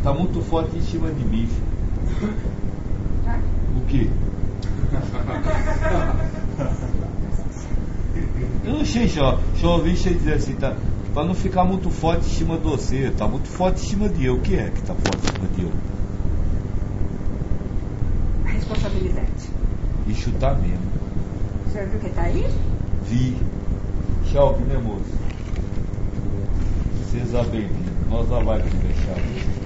Tá muito forte em cima de mim. O quê? Eu não sei, já ouvi você dizer assim, tá? Pra não ficar muito forte em cima de você, tá muito forte em cima de eu. O que é que tá forte em cima de eu? A responsabilidade. Isso tá mesmo. O senhor viu que tá aí? Vi. Tchau, né, moço? Seja bem-vindo. Nós não vai conversar.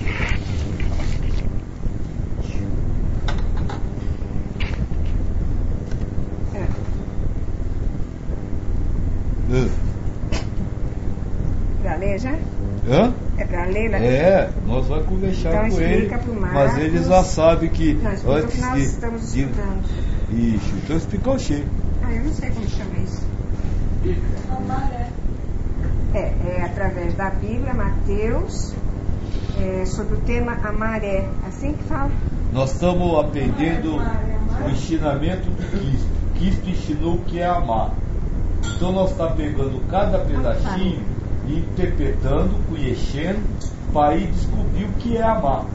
Pra ler já? Hã? É pra ler, né? É, nós vamos conversar então, com ele. Mas ele já sabe que não, antes nós estamos estudando. Isso, então explica o cheio. Eu não sei como chama isso. Amaré. É através da Bíblia, Mateus, sobre o tema a maré. Assim que fala? Nós estamos aprendendo o ensinamento de Cristo. Cristo ensinou o que é amar. Então nós estamos pegando cada pedacinho e interpretando, conhecendo, para ir descobrir o que é amar.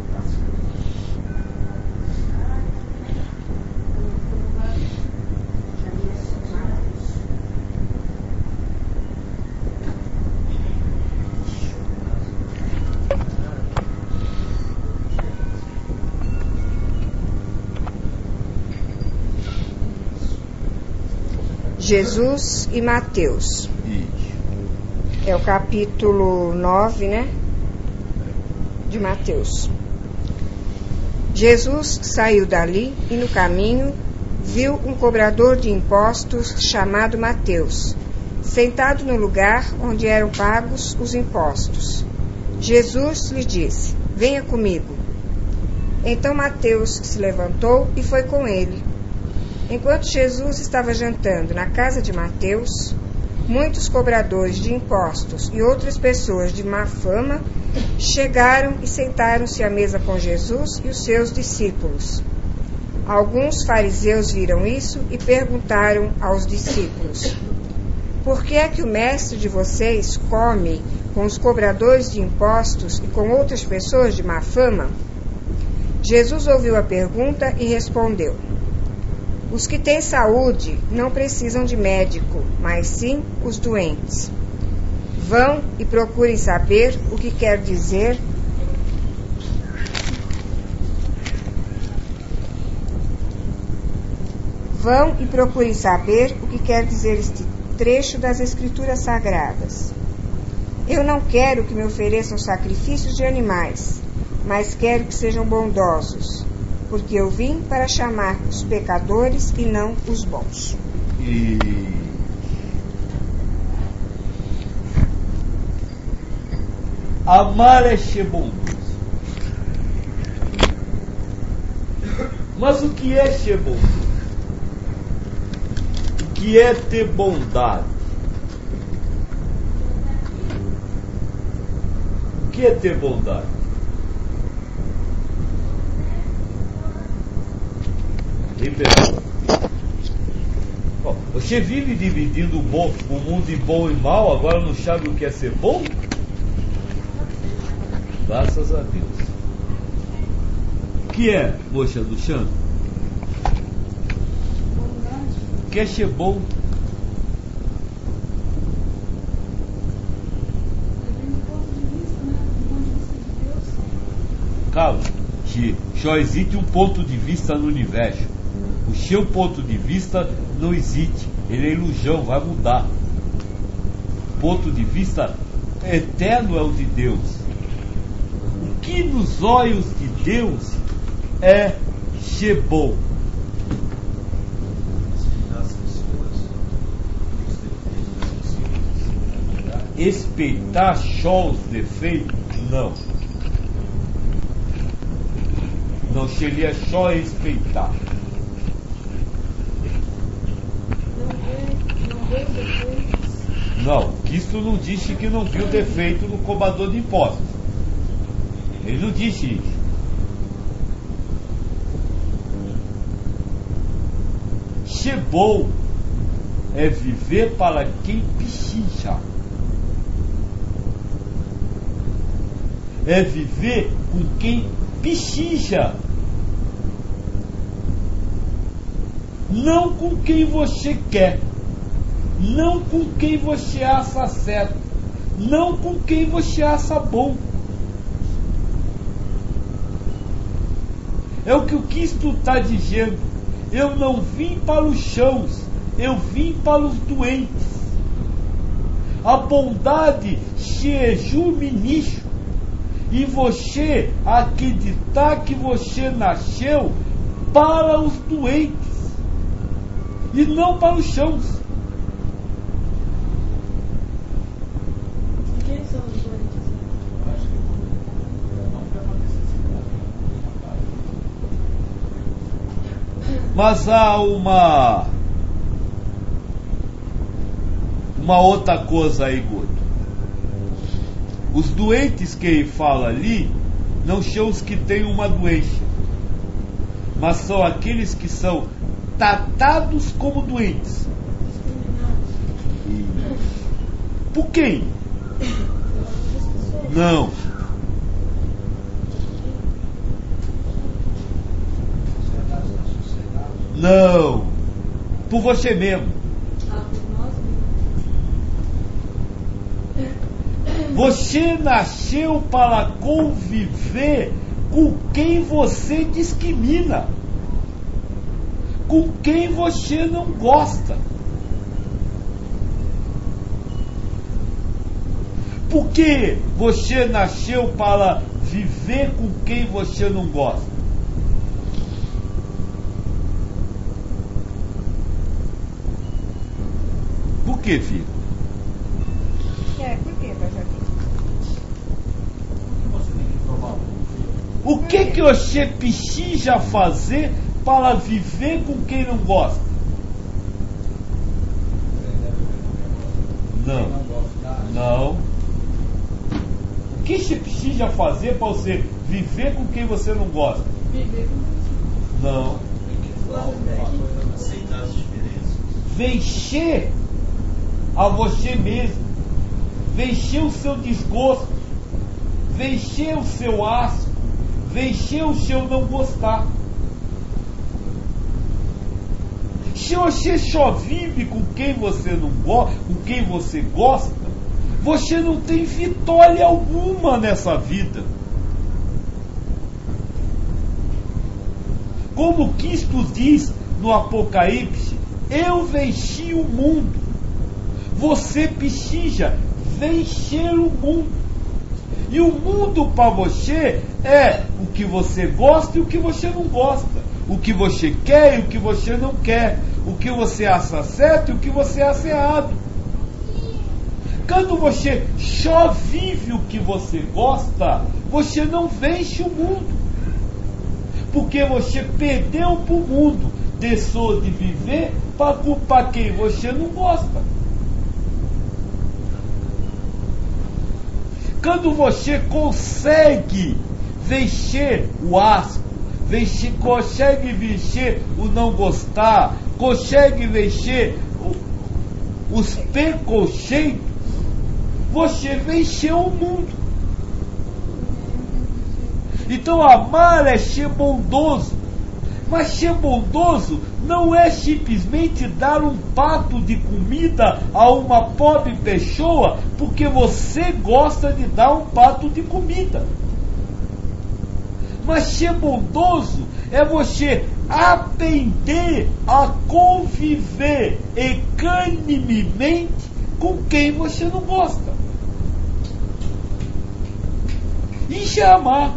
Jesus e Mateus. É o capítulo 9, né? De Mateus. Jesus saiu dali e no caminho viu um cobrador de impostos chamado Mateus, sentado no lugar onde eram pagos os impostos. Jesus lhe disse: venha comigo. Então Mateus se levantou e foi com ele. Enquanto Jesus estava jantando na casa de Mateus, muitos cobradores de impostos e outras pessoas de má fama chegaram e sentaram-se à mesa com Jesus e os seus discípulos. Alguns fariseus viram isso e perguntaram aos discípulos: por que é que o mestre de vocês come com os cobradores de impostos e com outras pessoas de má fama? Jesus ouviu a pergunta e respondeu: os que têm saúde não precisam de médico, mas sim os doentes. Vão e procurem saber o que quer dizer este trecho das Escrituras Sagradas. Eu não quero que me ofereçam sacrifícios de animais, mas quero que sejam bondosos, porque eu vim para chamar os pecadores e não os bons. Amar é ser bondoso. Mas o que é ser bondoso? O que é ter bondade? O que é ter bondade? Bom, você vive dividindo o mundo em bom e mal, agora não sabe o que é ser bom? Graças a Deus. O que é, moça do Xan? O que é ser bom? Calma, só existe um ponto de vista no universo. O seu ponto de vista não existe, ele é ilusão, vai mudar. O ponto de vista eterno é o de Deus. O que nos olhos de Deus é ser bom. Respeitar só os defeitos? Não. Não seria só respeitar. Não, Cristo não disse que não viu defeito no cobrador de impostos. Ele não disse isso. Ser bom é viver para quem precisa. é viver com quem pechija, não com quem você quer, não com quem você acha certo, não com quem você acha bom. É o que o Cristo está dizendo. Eu não vim para os chãos, eu vim para os doentes. A bondade se exume nisso. E você acreditar que você nasceu para os doentes e não para os chãos. Quem são os doentes? Mas há uma outra coisa aí, Gordo. Os doentes que ele fala ali não são os que têm uma doença, mas são aqueles que são tratados como doentes. Por quem? Não. Não. Por você mesmo. Você nasceu para conviver com quem você discrimina, com quem você não gosta. Por que você nasceu para viver com quem você não gosta? Por que, filho? Por que, Benjamin? O que você precisa fazer para viver com quem não gosta? Não. O que você precisa fazer para você viver com quem você não gosta? Viver com Não. Aceitar as diferenças. Vencer a você mesmo. Vencer o seu desgosto. Vencer o seu asco. Vencer o seu não gostar. Se você só vive com quem você não gosta, com quem você gosta, você não tem vitória alguma nessa vida. Como Cristo diz no Apocalipse, eu venci o mundo. Você precisa vencer o mundo. E o mundo para você é o que você gosta e o que você não gosta. O que você quer e o que você não quer. O que você acha certo e o que você acha errado. Quando você só vive o que você gosta, você não vence o mundo. Porque você perdeu para o mundo. Deixou de viver para quem você não gosta. Quando você consegue vencer o asco, consegue vencer o não gostar, consegue vencer os preconceitos, você venceu o mundo. Então amar é ser bondoso. Mas ser bondoso não é simplesmente dar um prato de comida a uma pobre pessoa porque você gosta de dar um prato de comida. Mas ser bondoso é você aprender a conviver equanimemente com quem você não gosta. Isso é amar.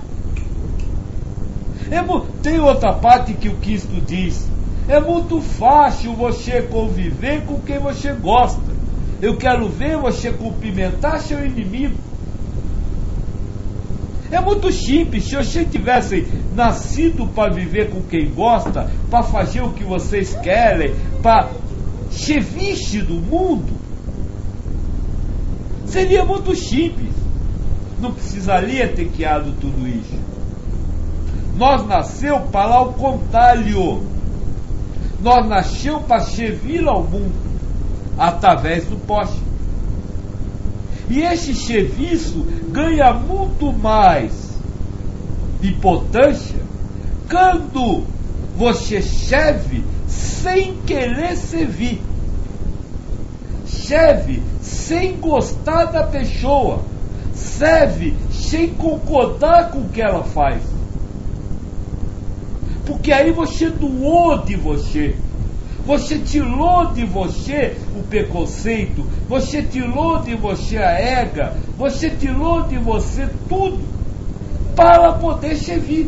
Tem outra parte que o Cristo diz: é muito fácil você conviver com quem você gosta. Eu quero ver você cumprimentar seu inimigo. É muito simples. Se você tivesse nascido para viver com quem gosta, para fazer o que vocês querem, para ser vice do mundo, seria muito simples. Não precisaria ter criado tudo isso. Nós nasceu para o contrário. Nós nasceu para servir ao mundo através do próximo. E este serviço ganha muito mais importância quando você serve sem querer servir. Serve sem gostar da pessoa. Serve sem concordar com o que ela faz. Porque aí você doou de você. Você tirou de você o preconceito. Você tirou de você a ega. Você tirou de você tudo para poder servir.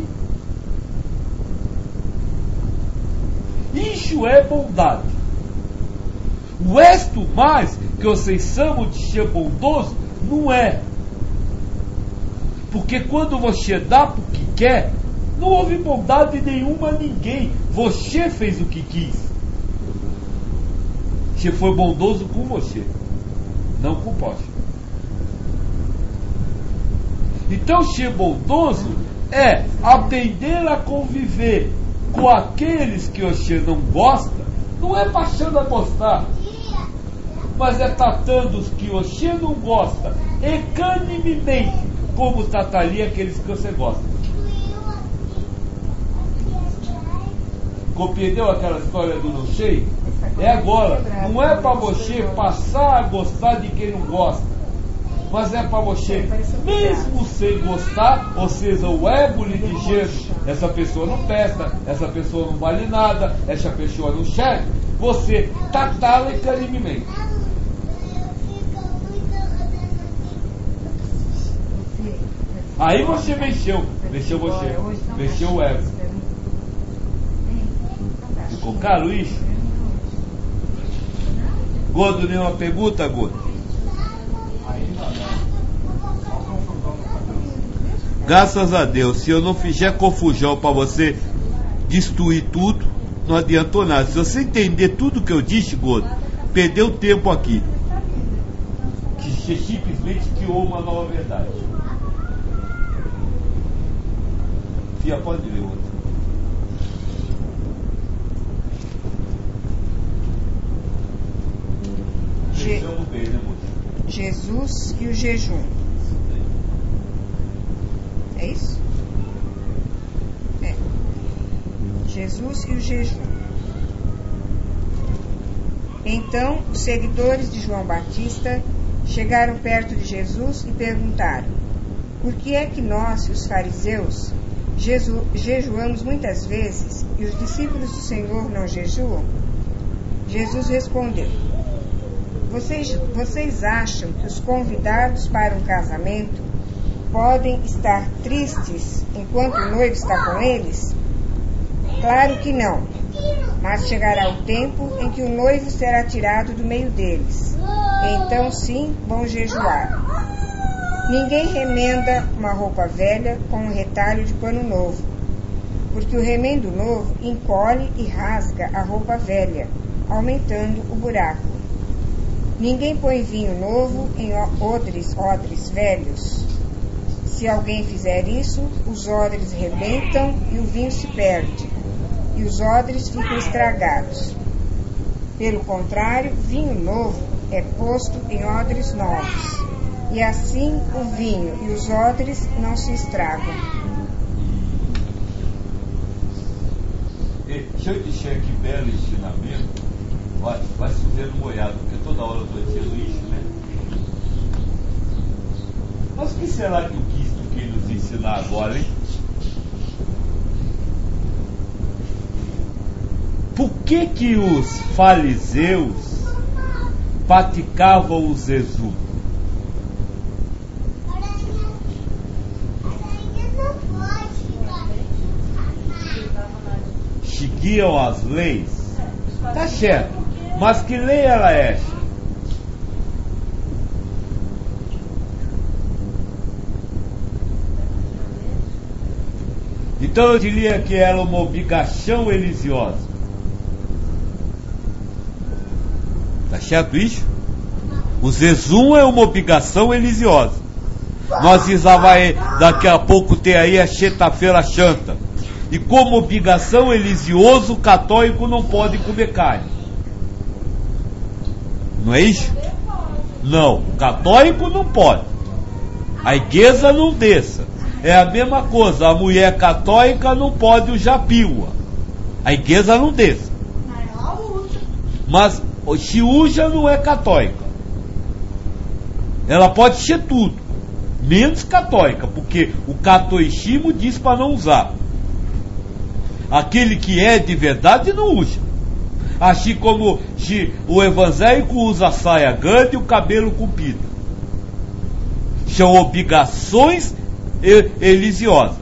Isso é bondade. O resto mais que vocês chamam de ser bondoso, não é. Porque quando você dá porque quer, não houve bondade nenhuma a ninguém. Você fez o que quis. Você foi bondoso com você, não com o próximo. Então ser bondoso é aprender a conviver com aqueles que você não gosta. Não é passando a gostar, mas é tratando os que você não gosta equanimemente, como trataria aqueles que você gosta. Compreendeu aquela história do não sei? É agora. Não é para você passar a gostar de quem não gosta, mas é para você, mesmo sem gostar, ou seja, o ego lhe dizer: essa pessoa não presta, essa pessoa não vale nada, essa pessoa não serve, você tratá-la equanimemente. Aí você venceu o ego. Ficou claro isso? Gordo, nenhuma pergunta, Gordo? Graças a Deus, se eu não fizer confusão para você destruir tudo, não adiantou nada. Se você entender tudo que eu disse, Gordo, perdeu tempo aqui. Que você simplesmente criou uma nova verdade. Fia, pode ler outra. Jesus e o jejum. É isso? É. Jesus e o jejum. Então, os seguidores de João Batista chegaram perto de Jesus e perguntaram: por que é que nós, os fariseus, jejuamos muitas vezes e os discípulos do Senhor não jejuam? Jesus respondeu: Vocês acham que os convidados para um casamento podem estar tristes enquanto o noivo está com eles? Claro que não. Mas chegará o tempo em que o noivo será tirado do meio deles. Então sim, vão jejuar. Ninguém remenda uma roupa velha com um retalho de pano novo, porque o remendo novo encolhe e rasga a roupa velha, aumentando o buraco. Ninguém põe vinho novo em odres velhos. Se alguém fizer isso, os odres rebentam e o vinho se perde, e os odres ficam estragados. Pelo contrário, vinho novo é posto em odres novos, e assim o vinho e os odres não se estragam. Deixa eu dizer que belo ensinamento. Vai chovendo molhado, porque toda hora eu estou dizendo isso, né? Mas o que será que o Cristo quer nos ensinar agora, hein? Por que os fariseus praticavam o jejum? Seguiam as leis? Tá certo. Mas que lei era essa? Então eu diria que era uma obrigação religiosa. Tá certo isso? O jejum é uma obrigação religiosa. Nós vai daqui a pouco ter aí a sexta-feira santa. E como obrigação religiosa, o católico não pode comer carne. Não é isso? Não, católico não pode. A igreja não desça. É a mesma coisa, a mulher católica não pode o japiua. A igreja não desça. Mas o Xiúja não é católica. Ela pode ser tudo, menos católica, porque o catolicismo diz para não usar. Aquele que é de verdade não usa. Assim como o evangélico usa a saia grande e o cabelo comprido. São obrigações religiosas.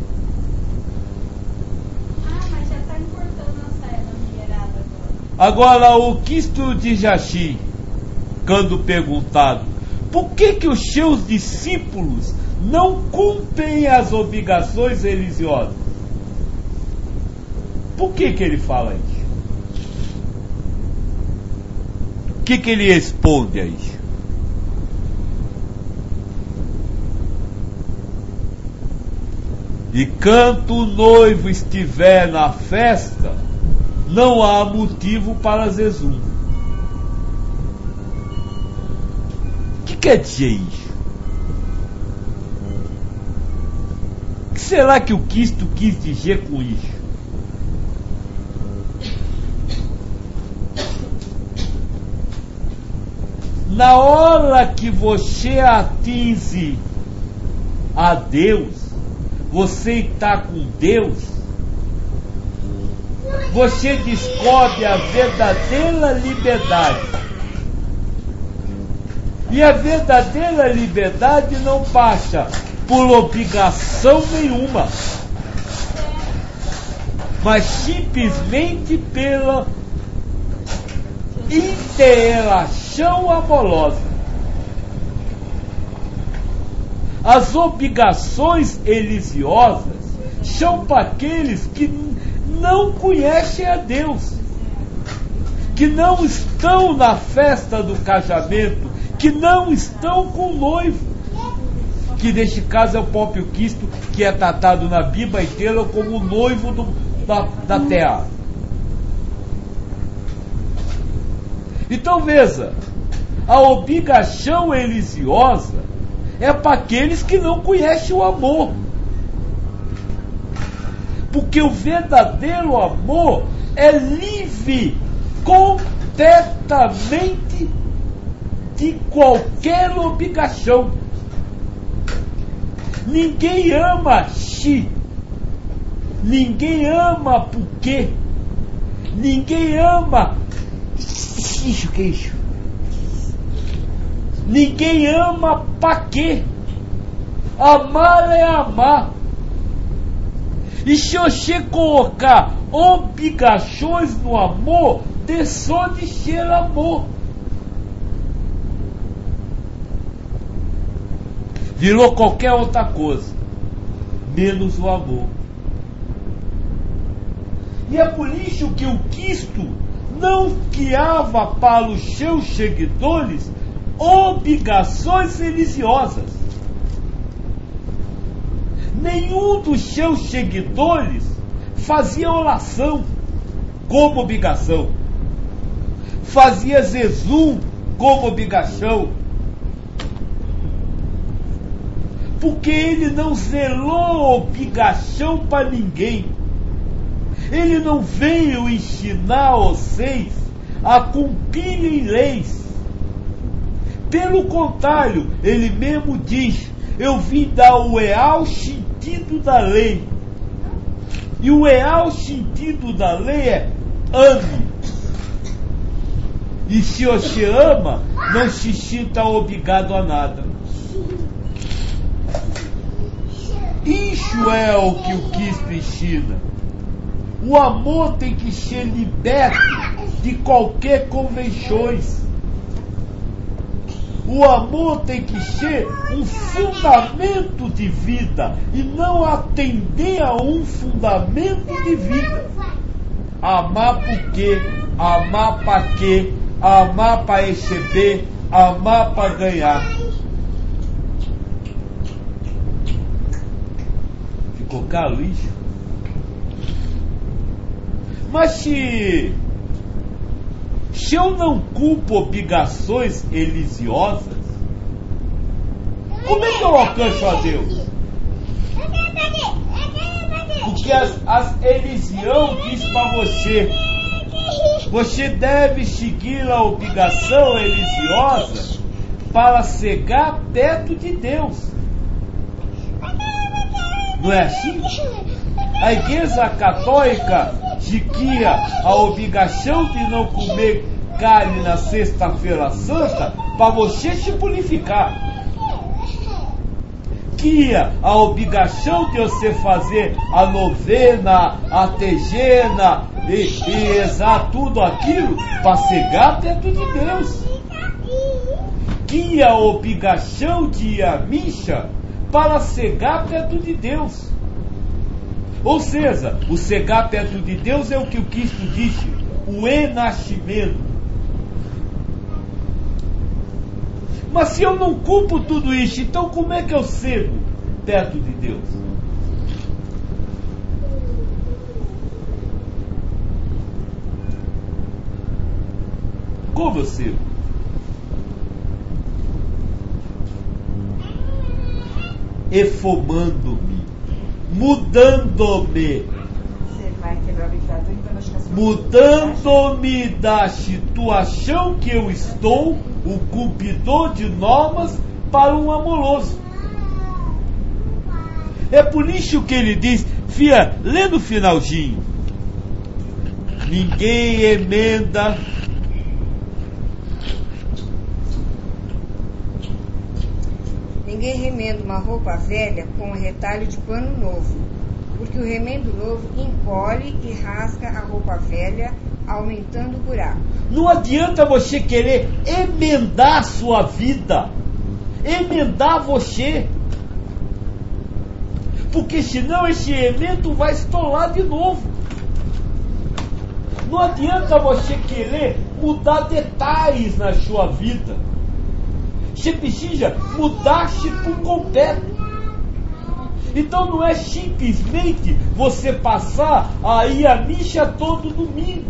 Mas já está importando a saia da mulherada Agora, o Cristo de Jaxi, quando perguntado, por que os seus discípulos não cumprem as obrigações religiosas? Por que ele fala isso? O que ele responde a isso? E quando o noivo estiver na festa, não há motivo para jejum. O que quer dizer isso? O que será que o Cristo quis dizer com isso? Na hora que você atinge a Deus, você está com Deus, você descobre a verdadeira liberdade. E a verdadeira liberdade não passa por obrigação nenhuma, mas simplesmente pela interação amorosa. As obrigações religiosas são para aqueles que não conhecem a Deus, que não estão na festa do casamento, que não estão com o noivo, que neste caso é o próprio Cristo, que é tratado na Bíblia inteira como o noivo da terra. Então veja, a obrigação religiosa é para aqueles que não conhecem o amor. Porque o verdadeiro amor é livre completamente de qualquer obrigação. Ninguém ama si. Ninguém ama por quê. Ninguém ama. Isso que é isso? Ninguém ama para quê? Amar é amar. E se você colocar obrigações no amor, deixou de ser amor. Virou qualquer outra coisa, menos o amor. E é por isso que o Cristo não criava para os seus seguidores obrigações religiosas. Nenhum dos seus seguidores fazia oração como obrigação, fazia jejum como obrigação, porque ele não zelou obrigação para ninguém. Ele não veio ensinar vocês a cumprirem leis. Pelo contrário, ele mesmo diz: eu vim dar o real sentido da lei. E o real sentido da lei é ame. E se você ama, não se sinta obrigado a nada. Isso é o que o Cristo ensina. O amor tem que ser liberto de qualquer convenções. O amor tem que ser um fundamento de vida e não atender a um fundamento de vida. Amar por quê? Amar para quê? Amar para receber? Amar para ganhar? Ficou claro isso? Mas se Se eu não cumpro obrigações elisiosas, como é que eu alcanço a Deus? Porque as Elisião diz para você deve seguir a obrigação religiosa para chegar perto de Deus. Não é assim? A Igreja Católica seguia a obrigação de não comer carne na Sexta-feira Santa para você se purificar. Guia a obrigação de você fazer a novena, a tegena e rezar tudo aquilo para chegar perto de Deus. Guia a obrigação de ir à missa para chegar perto de Deus. Ou seja, o chegar perto de Deus é o que o Cristo disse, o renascimento. Mas se eu não cumpro tudo isso, então como é que eu chego perto de Deus? Como eu chego? Efomando-me, mudando-me, mudando-me da situação que eu estou, o cumpridor de normas, para um amoroso. É por isso que ele diz, filha, lê no finalzinho, ninguém emenda ninguém remenda uma roupa velha com um retalho de pano novo, porque o remendo novo encolhe e rasga a roupa velha, aumentando o buraco. Não adianta você querer emendar a sua vida, emendar você, porque senão esse emendo vai estourar de novo. Não adianta você querer mudar detalhes na sua vida. Você precisa mudar-se por completo. Então não é simplesmente você passar a ir à missa todo domingo.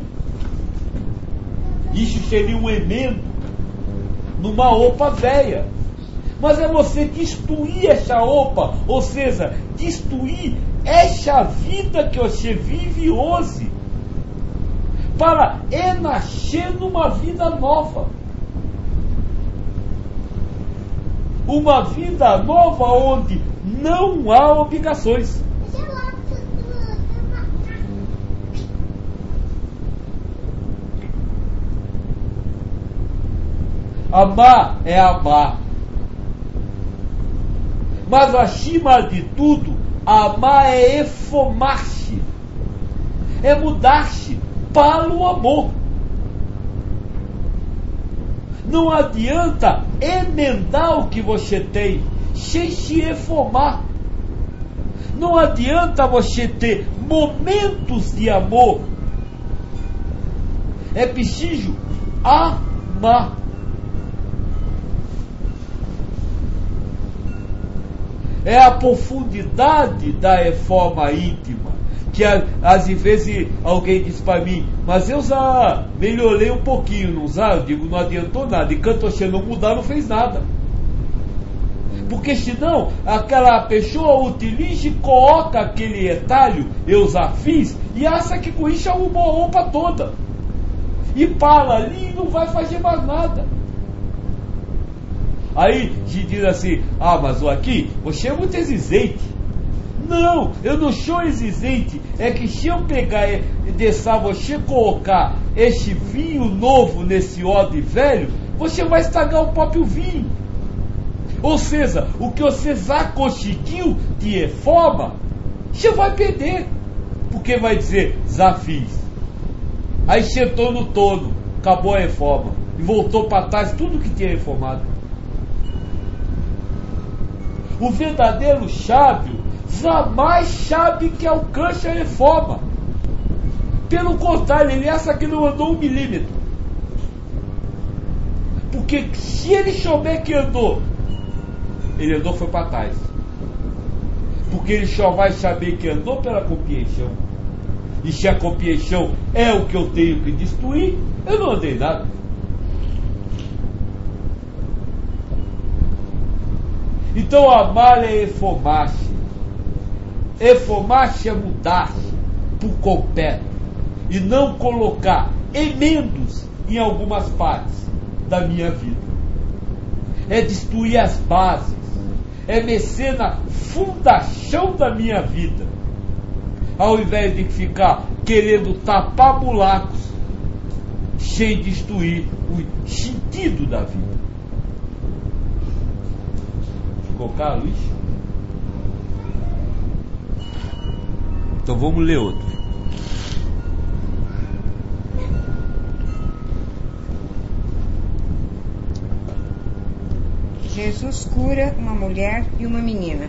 Isso seria um emendo numa roupa velha. Mas é você destruir essa roupa, ou seja, destruir essa vida que você vive hoje, para renascer numa vida nova. Uma vida nova onde não há obrigações. Amar é amar. Mas acima de tudo, amar é efomar-se. É mudar-se para o amor. Não adianta emendar o que você tem sem se efomar. Não adianta você ter momentos de amor. É preciso amar. É a profundidade da reforma íntima. Que às vezes alguém diz para mim, mas eu já melhorei um pouquinho, não já? Eu digo, não adiantou nada. Enquanto você não mudar, não fez nada. Porque senão, aquela pessoa utiliza e coloca aquele retalho, eu já fiz, e acha que com isso arrumou a roupa toda. E para ali e não vai fazer mais nada. Aí se diz assim, mas aqui, você é muito exigente. Não, eu não sou exigente. É que se eu pegar e deixar você colocar este vinho novo nesse odre velho, você vai estragar o próprio vinho. Ou seja, o que você já conseguiu de reforma, você vai perder. Porque vai dizer, já fiz. Aí sentou no torno, acabou a reforma. E voltou para trás tudo que tinha reformado. O verdadeiro sábio jamais sabe que alcança a reforma. Pelo contrário, ele acha que não andou 1 milímetro. Porque se ele souber que andou, ele andou foi para trás. Porque ele só vai saber que andou pela compreensão. E se a compreensão é o que eu tenho que destruir, eu não andei nada. Então amar é efomar-se. Efomar-se é mudar-se por completo e não colocar emendos em algumas partes da minha vida. É destruir as bases, é mexer na fundação da minha vida, ao invés de ficar querendo tapar buracos sem destruir o sentido da vida. Ficou claro isso? Então vamos ler outro. Jesus cura uma mulher e uma menina.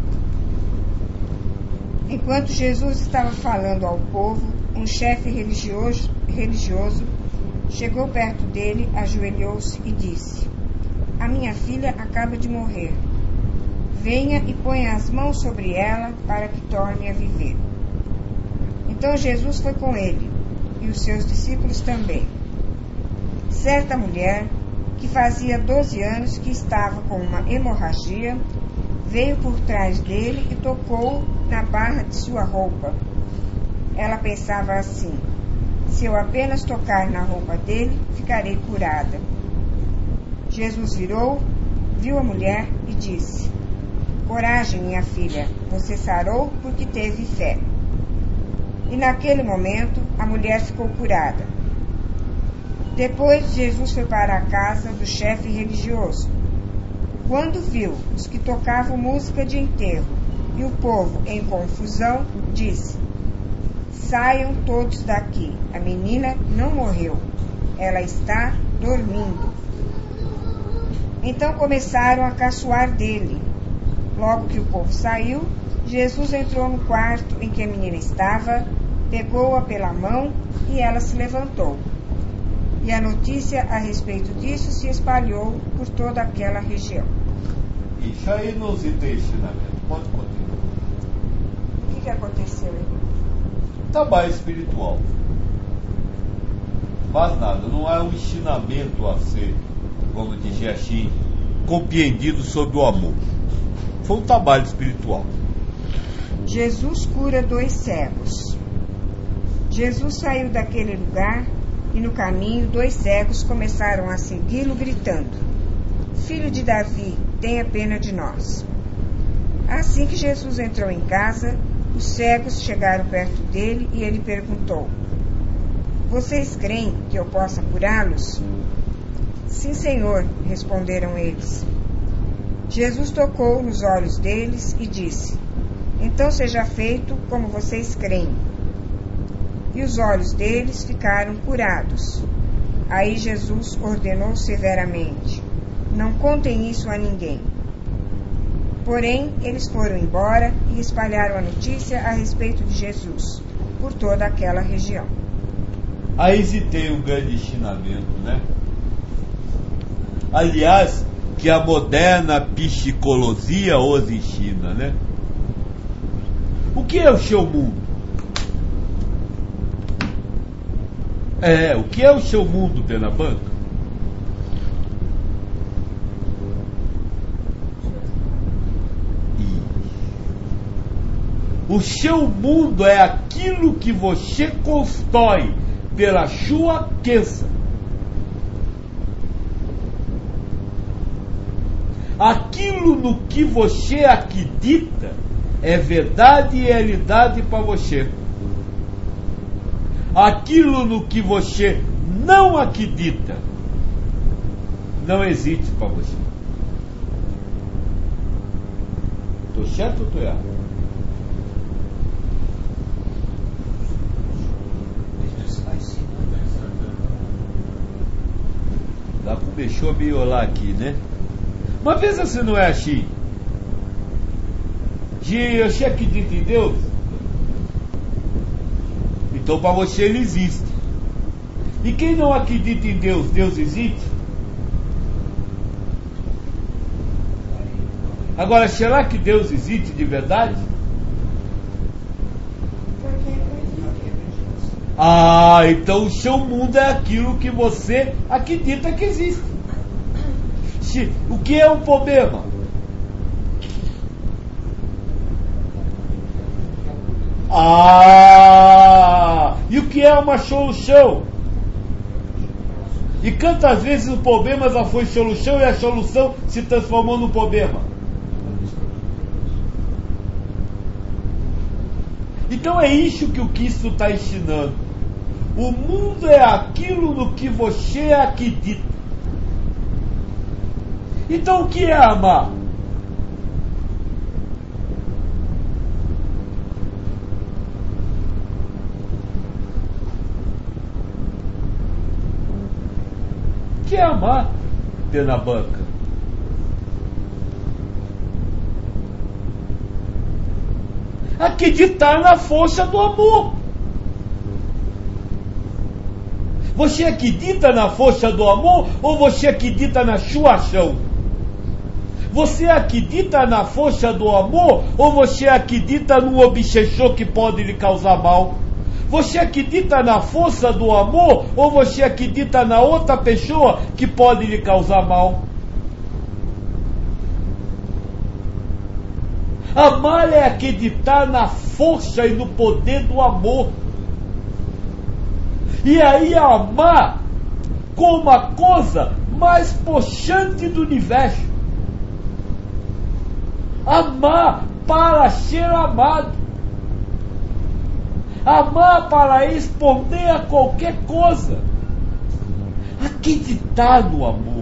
Enquanto Jesus estava falando ao povo, um chefe religioso chegou perto dele, ajoelhou-se e disse: "A minha filha acaba de morrer. Venha e ponha as mãos sobre ela para que torne a viver." Então Jesus foi com ele, e os seus discípulos também. Certa mulher, que fazia 12 anos que estava com uma hemorragia, veio por trás dele e tocou na barra de sua roupa. Ela pensava assim: se eu apenas tocar na roupa dele, ficarei curada. Jesus virou, viu a mulher e disse: "Coragem, minha filha, você sarou porque teve fé." E naquele momento a mulher ficou curada. Depois Jesus foi para a casa do chefe religioso. Quando viu os que tocavam música de enterro e o povo em confusão, disse: "Saiam todos daqui, a menina não morreu, ela está dormindo." Então começaram a caçoar dele. Logo que o povo saiu, Jesus entrou no quarto em que a menina estava, pegou-a pela mão e ela se levantou. E a notícia a respeito disso se espalhou por toda aquela região. Isso aí nos ensinamentos. Pode continuar. O que aconteceu aí? Trabalho espiritual. Mas nada, não é um ensinamento a ser, vamos dizer assim, compreendido sobre o amor. Foi um trabalho espiritual. Jesus cura 2 cegos. Jesus saiu daquele lugar e no caminho 2 cegos começaram a segui-lo gritando: "Filho de Davi, tenha pena de nós." Assim que Jesus entrou em casa, os cegos chegaram perto dele e ele perguntou: "Vocês creem que eu possa curá-los?" "Sim, Senhor", responderam eles. Jesus tocou nos olhos deles e disse: "Então seja feito como vocês creem." E os olhos deles ficaram curados. Aí Jesus ordenou severamente: "Não contem isso a ninguém." Porém, eles foram embora e espalharam a notícia a respeito de Jesus por toda aquela região. Aí se tem um grande ensinamento, né? Aliás, que a moderna psicologia os ensina, né? O que é o seu mundo? O que é o seu mundo, Pena Banca? O seu mundo é aquilo que você constrói pela sua crença. Aquilo no que você acredita é verdade e realidade para você. Aquilo no que você não acredita não existe para você. Estou certo ou estou errado? Dá para deixar eu me olhar aqui, né? Mas pensa se não é assim. Você acredita em Deus? Então para você ele existe. E quem não acredita em Deus, Deus existe? Agora, será que Deus existe de verdade? Ah, então o seu mundo é aquilo que você acredita que existe. O que é um problema? Ah, e o que é uma solução? E quantas vezes o problema já foi solução e a solução se transformou no problema? Então é isso que o Cristo está ensinando. O mundo é aquilo no que você acredita. Então o que é amar? O que é amar, Pena Banca? Acreditar na força do amor. Você acredita na força do amor ou você acredita na sua ação? Você acredita na força do amor ou você acredita no obsessor que pode lhe causar mal? Você acredita na força do amor ou você acredita na outra pessoa que pode lhe causar mal? Amar é acreditar na força e no poder do amor. E aí amar como a coisa mais puxante do universo. Amar para ser amado. Amar para responder a qualquer coisa. Acreditar no amor.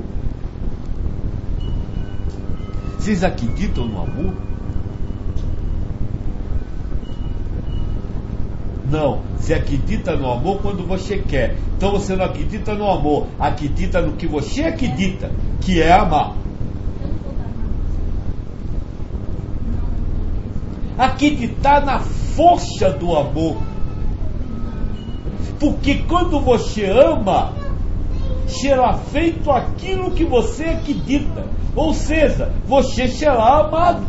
Vocês acreditam no amor? Não, você acredita no amor quando você quer. Então você não acredita no amor, acredita no que você acredita, que é amar. Acreditar na força do amor. Porque quando você ama, será feito aquilo que você acredita. Ou seja, você será amado.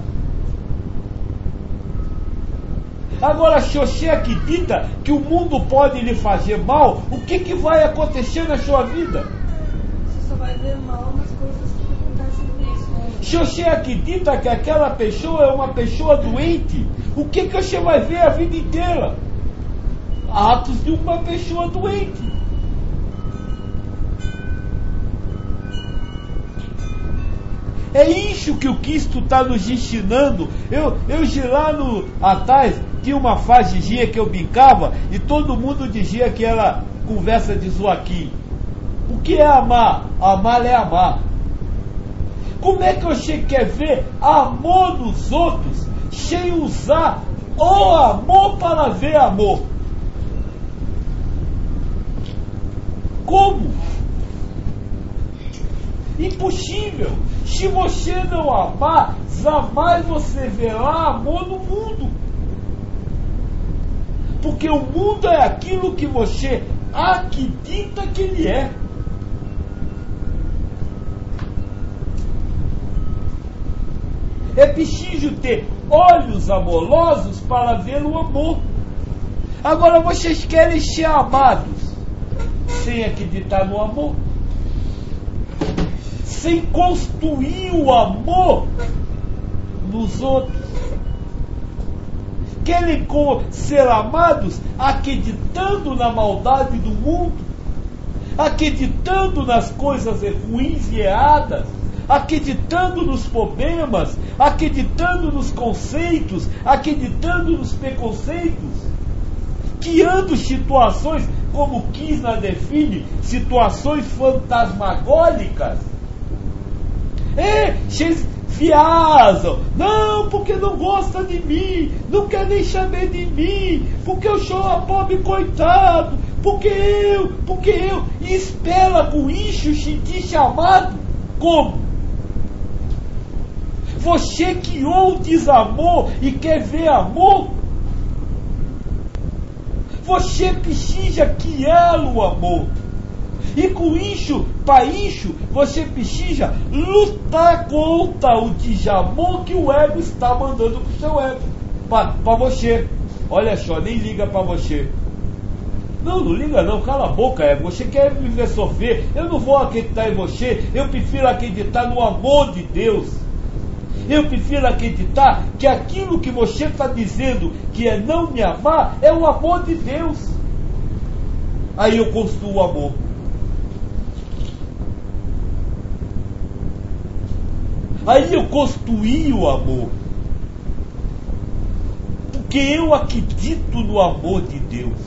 Agora, se você acredita que o mundo pode lhe fazer mal, o que vai acontecer na sua vida? Você só vai ver mal nas coisas que acontecem mesmo. Se você acredita que aquela pessoa é uma pessoa doente, o que você vai ver a vida inteira? Atos de uma pessoa doente. É isso que o Cristo está nos ensinando. Eu lá atrás, tinha uma frasezinha que eu brincava e todo mundo dizia que era conversa de Joaquim. O que é amar? Amar é amar. Como é que você quer ver amor nos outros sem usar o amor para ver amor? Como? Impossível. Se você não amar, jamais você verá amor no mundo. Porque o mundo é aquilo que você acredita que ele é. É preciso ter olhos amorosos para ver o amor. Agora vocês querem ser amados sem acreditar no amor, sem construir o amor nos outros. Querem ser amados acreditando na maldade do mundo, acreditando nas coisas ruins e erradas, acreditando nos problemas, acreditando nos conceitos, acreditando nos preconceitos, criando situações, como Kirchner define, situações fantasmagóricas. Vocês viajam, não, porque não gosta de mim, não quer nem saber de mim, porque eu sou a pobre coitado, porque eu, e espera com isso sentir chamado. Como? Você criou o desamor e quer ver amor? Você precisa criar o amor. E com isso, para isso, você precisa lutar contra o desamor que o ego está mandando para o seu ego. Para você. Olha só, nem liga para você. Não, não liga não, cala a boca, você quer viver sofrer, eu não vou acreditar em você, eu prefiro acreditar no amor de Deus. Eu prefiro acreditar que aquilo que você está dizendo que é não me amar, é o amor de Deus. Aí eu construo o amor. Aí eu construí o amor. Porque eu acredito no amor de Deus.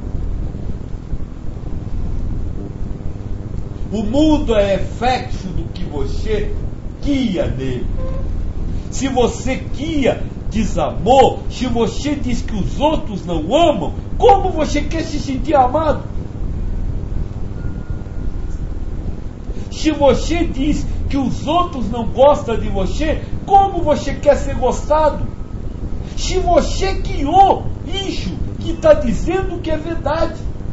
O mundo é reflexo do que você guia nele. Se você guia desamor, se você diz que os outros não amam, como você quer se sentir amado? Se você diz que os outros não gostam de você, como você quer ser gostado? Se você guiou isso que está dizendo que é verdade.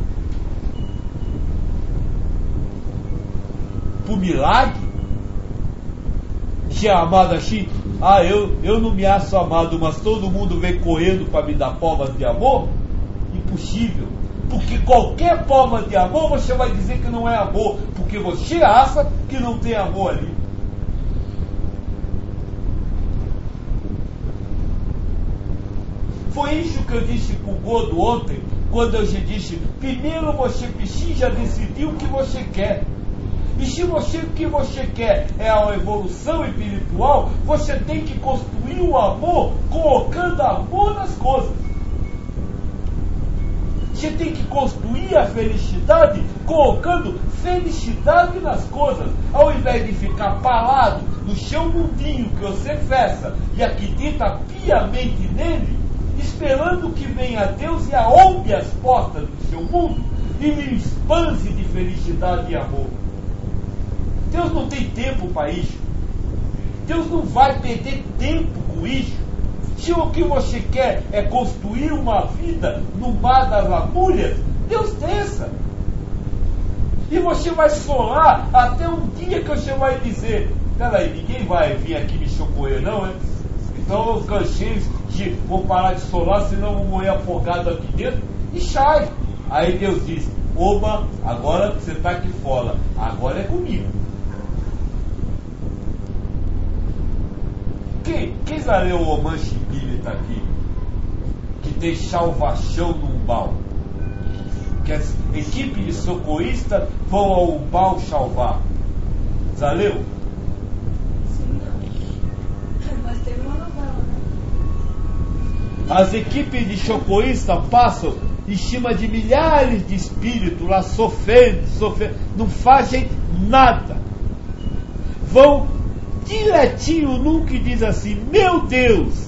Por milagre? Se é amado assim, eu não me acho amado, mas todo mundo vem correndo para me dar provas de amor? Impossível. Porque qualquer forma de amor você vai dizer que não é amor, porque você acha que não tem amor ali. Foi isso que eu disse para o Gordo ontem, quando eu disse, primeiro você precisa decidir o que você quer. E se você, o que você quer é a evolução espiritual, você tem que construir o amor colocando amor nas coisas. Você tem que construir a felicidade colocando felicidade nas coisas, ao invés de ficar parado no seu mundinho que você fecha e acredita piamente nele, esperando que venha Deus e arrombe as portas do seu mundo e lhe expande de felicidade e amor. Deus não tem tempo para isso. Deus não vai perder tempo com isso. Se o que você quer é construir uma vida no mar das agulhas, Deus desça. E você vai solar até um dia que você vai dizer, peraí, ninguém vai vir aqui me socorrer não, hein? Então eu cansei, vou parar de solar, senão eu vou morrer afogado aqui dentro, e sai. Aí Deus diz, oba, agora você está aqui fora, agora é comigo. Quem já leu o romance espírita aqui? Que tem salvação no umbal. Que as equipes de socorristas vão ao umbal salvar. Já leu? Sim, não. Mas teve uma novela, né? As equipes de socorristas passam em cima de milhares de espíritos lá sofrendo, não fazem nada. Vão direitinho num que diz assim, meu Deus,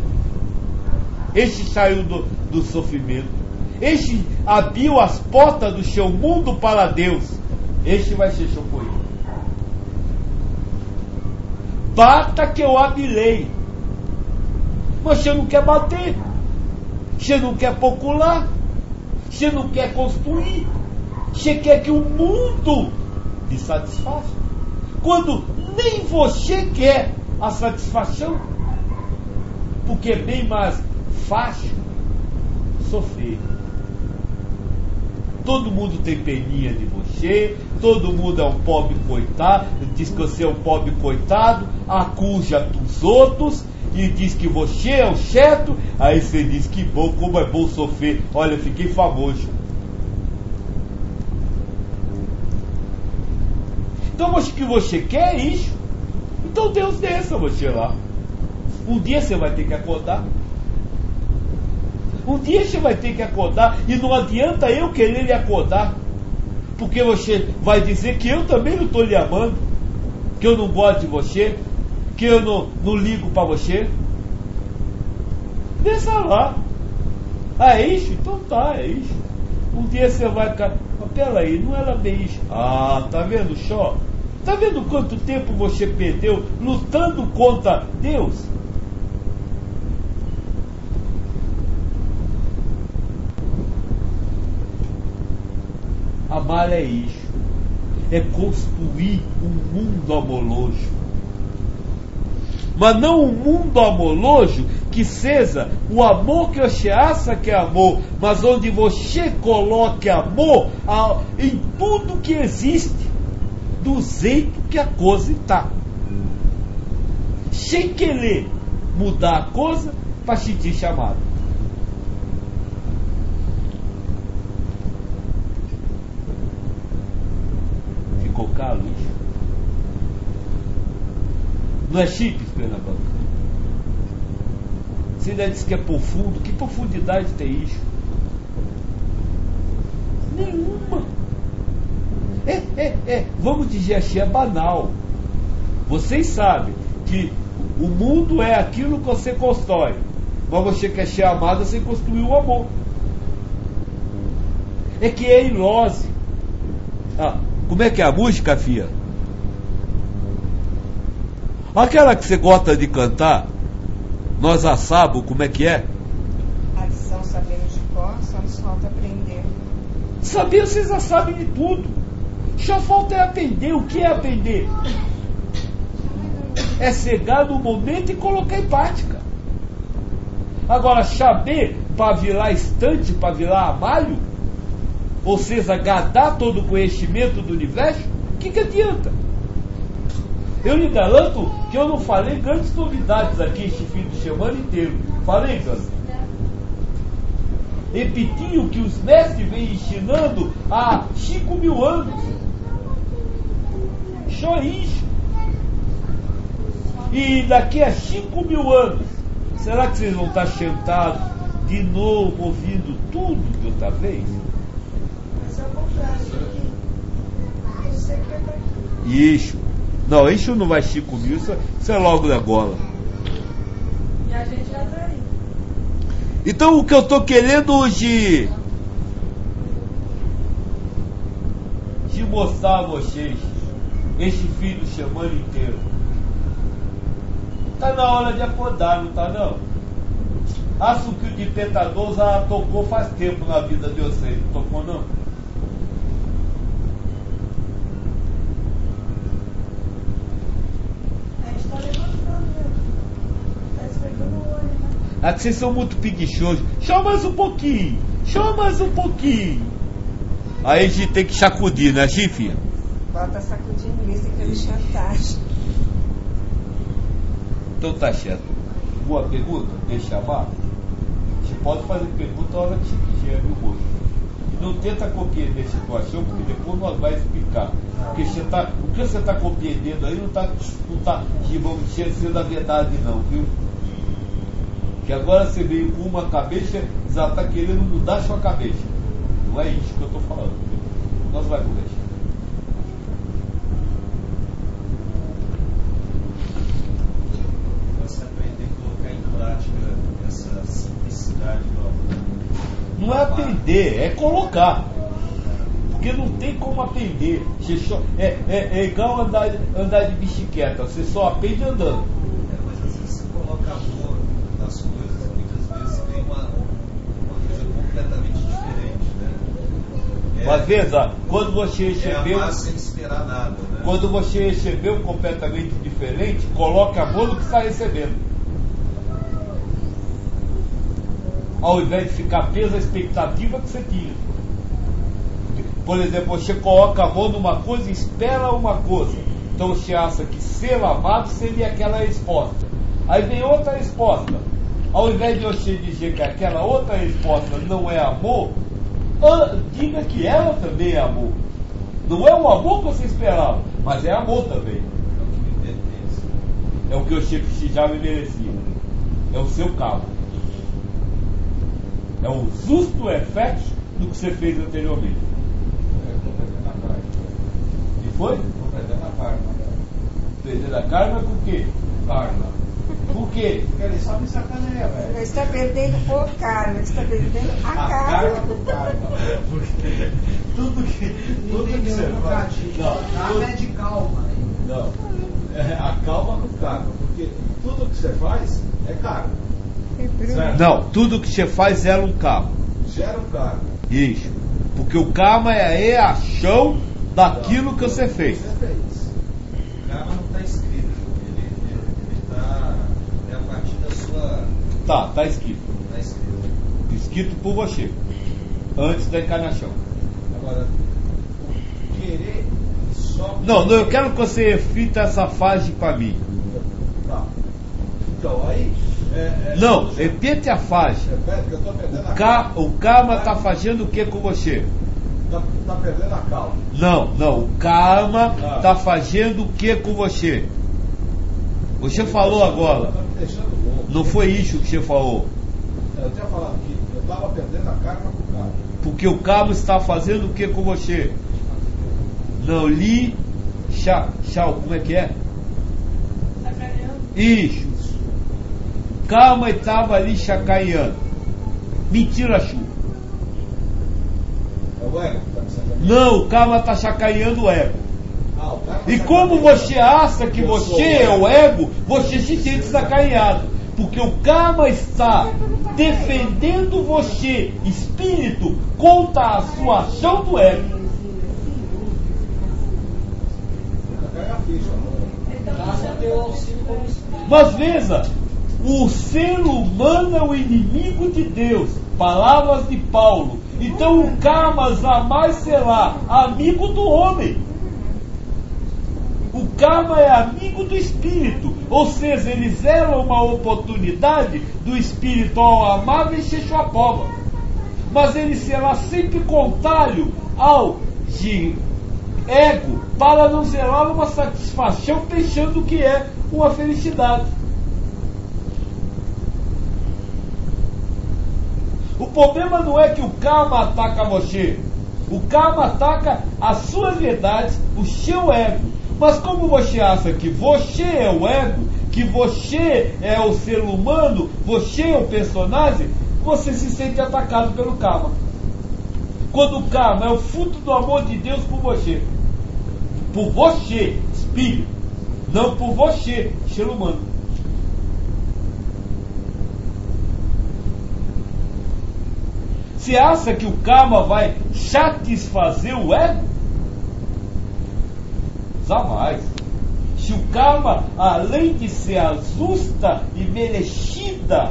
este saiu do sofrimento, este abriu as portas do seu mundo para Deus, este vai ser socorrido. Bata que eu abrirei. Mas você não quer bater, você não quer popular, você não quer construir, você quer que o mundo lhe satisfaça, quando nem você quer a satisfação, porque é bem mais fácil sofrer. Todo mundo tem peninha de você, todo mundo é um pobre coitado, diz que você é um pobre coitado, acusa os outros e diz que você é o certo, aí você diz que bom, como é bom sofrer, olha, eu fiquei famoso. Então o que você quer é isso. Então Deus desça você lá. Um dia você vai ter que acordar. Um dia você vai ter que acordar. E não adianta eu querer lhe acordar, porque você vai dizer que eu também não estou lhe amando, que eu não gosto de você, que eu não ligo para você. Desça lá. Ah, é isso? Então tá, é isso. Um dia você vai ficar, mas peraí, não era bem isso. Ah, tá vendo só? Tá vendo quanto tempo você perdeu lutando contra Deus? Amar é isso. É construir um mundo amoroso. mas não um mundo amoroso que seja o amor que você acha que é amor, mas onde você coloque amor em tudo que existe, do jeito que a coisa está. Sem querer mudar a coisa para sentir chamado. Ficou caro isso? Não é simples, Pernambuco? Você ainda diz que é profundo. Que profundidade tem isso? Nenhuma. Vamos dizer assim, é banal. Vocês sabem que o mundo é aquilo que você constrói, mas você quer ser amado sem construir o amor. É que é ilose. Como é que é a música, filha? Aquela que você gosta de cantar, nós já sabemos como é que é. A lição sabemos de cor, só nos falta aprender. Saber, vocês já sabem de tudo. Só falta é aprender. O que é aprender? É chegar no momento e colocar em prática. Agora, saber para virar estante, para virar amalho, ou seja, gadar todo o conhecimento do universo, o que adianta? Eu lhe garanto que eu não falei grandes novidades aqui este fim de semana inteiro. Falei, Gans? Repeti o que os mestres vêm ensinando há 5.000 anos. Só isso. E daqui a 5.000 anos, será que vocês vão estar sentados de novo ouvindo tudo de outra vez? Mas é o contrário. Você quer Isso. Não, isso não vai 5.000, isso é logo da gola. E a gente já tá aí. Então o que eu estou querendo hoje te mostrar a vocês, este fim de semana inteiro, está na hora de acordar, não está não? Acho que o despertador já tocou faz tempo na vida de vocês, não tocou não? A gente tá levantando, né? Tá esfregando o olho, né? Ah, que vocês são muito preguiçosos. Só mais um pouquinho. Só mais um pouquinho. Aí a gente tem que sacudir, né, filha? Bota sacudindo isso que é chantagem. Então tá certo. Boa pergunta? Deixa chamar. Você pode fazer pergunta a hora que você quiser, viu, moço? E não tenta compreender a situação, porque depois nós vamos explicar. Porque você tá, o que você está compreendendo aí não tá vamos dizer, sendo a verdade não, viu? Que agora você veio com uma cabeça, já está querendo mudar a sua cabeça. Não é isso que eu estou falando. Nós vamos conversar. Você aprender a colocar em prática essa simplicidade do amor. Não é aprender, é colocar. Porque não tem como aprender. Você só, é igual andar de bicicleta, você só aprende andando. Mas às vezes você coloca amor nas coisas e muitas vezes vem uma coisa completamente diferente, né? Às vezes, quando você recebeu. Amar sem esperar nada, né? Quando você recebeu completamente diferente, coloque amor no que está recebendo. Ao invés de ficar preso à expectativa que você tinha. Por exemplo, você coloca amor numa coisa e espera uma coisa. Então você acha que ser amado seria aquela resposta. Aí vem outra resposta. Ao invés de você dizer que aquela outra resposta não é amor, diga que ela também é amor. Não é o amor que você esperava, mas é amor também. É o que você precisava e merecia. É o seu carro. É o justo efeito do que você fez anteriormente. E foi? Perdendo a karma com o quê? Karma. Por quê? Porque ele só me sacaneia, velho. Ele está perdendo o karma, ele está perdendo a karma. do karma. Porque tudo que você faz. Karma é de calma. Não. A calma com karma. Porque tudo que você faz é karma. Certo? Não, tudo que você faz gera um karma. Gera um karma. Isso. Porque o karma é a reação daquilo que você fez. O karma não está escrito. Ele está Tá escrito. Está escrito. Escrito por você. Antes da encarnação. Agora, o querer só... Não, eu quero que você reflita essa fase para mim. Tá. Então, aí... Não, repete a fase. Repete que eu estou perdendo a calma. O karma está fazendo o que com você? Está perdendo a calma. Não, o karma está fazendo o que com você? Você falou agora. Está me deixando louco. Não foi isso que você falou. Eu tinha falado que eu estava perdendo a calma com o karma. Porque o karma está fazendo o que com você? Não, como é que é? Isso. Karma estava ali chacoalhando. Mentira, Chu. É o ego que está me sacaneando? Não, o karma está chacoalhando o ego. O karma E tá como sacaneando. você acha que você é o ego, você se sente sacaneado. Porque o karma está defendendo você, espírito, contra a sua ação do ego. Cai a ficha, Mas veja, o ser humano é o inimigo de Deus. Palavras de Paulo. Então o karma jamais será amigo do homem. O karma é amigo do espírito. Ou seja, eles eram uma oportunidade do espírito ao amar vencer sua prova. Mas ele será sempre contrário ao de ego para não gerar uma satisfação pensando que é uma felicidade. O problema não é que o karma ataca você. O karma ataca as suas verdades, o seu ego. Mas como você acha que você é o ego, que você é o ser humano, você é o personagem, você se sente atacado pelo karma. Quando o karma é o fruto do amor de Deus por você. Por você, espírito. Não por você, ser humano. Você acha que o karma vai satisfazer o ego? Jamais. Se o karma, além de ser a justa e merecida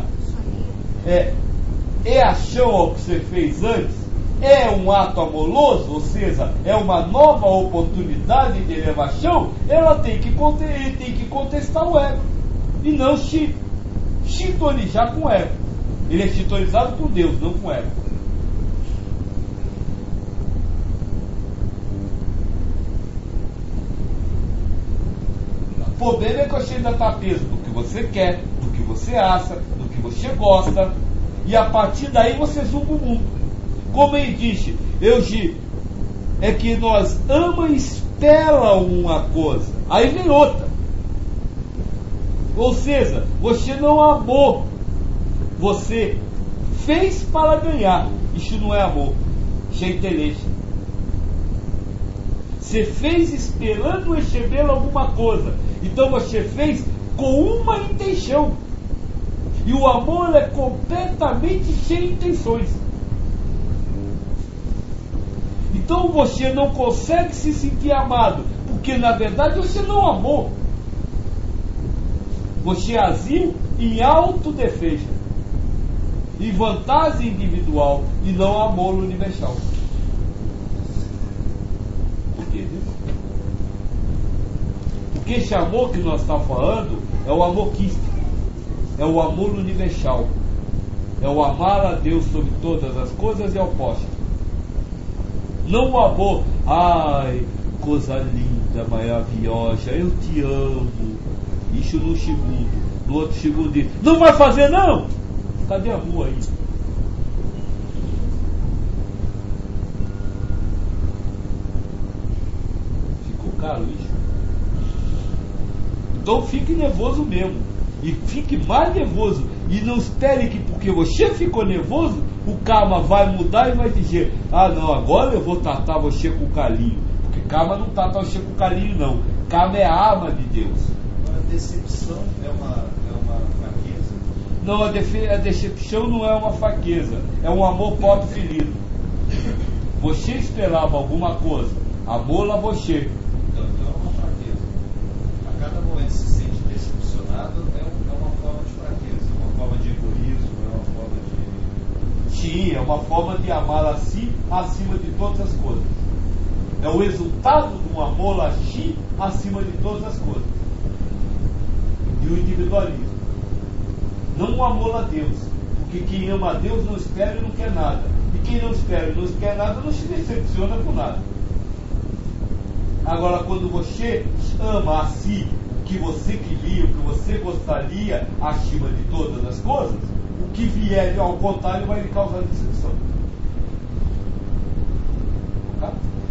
ação ao que você fez antes, é um ato amoroso, ou seja, é uma nova oportunidade de elevação, ela tem que contestar o ego e não se sintonizar com o ego. Ele é sintonizado com Deus, não com o ego. O problema é que você ainda está preso do que você quer, do que você acha, do que você gosta, e a partir daí você julga o mundo. Como ele disse, é que nós ama e espera uma coisa, aí vem outra. Ou seja, você não amou, você fez para ganhar. Isso não é amor, isso é interesse. Você fez esperando receber alguma coisa. Então você fez com uma intenção. E o amor é completamente sem intenções. Então você não consegue se sentir amado, porque na verdade você não amou. Você agiu em autodefesa, em vantagem individual e não amor universal. Porque esse amor que nós estamos falando é o amor quístico, é o amor universal, é o amar a Deus sobre todas as coisas e ao próximo. Não o amor, ai, coisa linda, maravilhosa, eu te amo. Isso no segundo. No outro segundo diz, não vai fazer não? Cadê a amor aí? Ficou caro isso? Então fique nervoso mesmo. E fique mais nervoso. E não espere que porque você ficou nervoso, o karma vai mudar e vai dizer, ah não, agora eu vou tratar você com carinho. Porque karma não trata você com carinho não. Karma é a arma de Deus. A decepção é uma fraqueza? Não, a decepção não é uma fraqueza. É um amor próprio ferido. Você esperava alguma coisa, amor a você. Então é uma fraqueza. A cada momento se sente decepcionado é uma forma de fraqueza, uma forma de egoísmo. Sim, é uma forma de amar a si acima de todas as coisas. É o resultado de um amor a si acima de todas as coisas. E o individualismo. Não um amor a Deus. Porque quem ama a Deus não espera e não quer nada. E quem não espera e não quer nada não se decepciona com nada. Agora, quando você ama a si o que você queria, o que você gostaria acima de todas as coisas, o que vier ao contrário vai lhe causar decepção. Ok?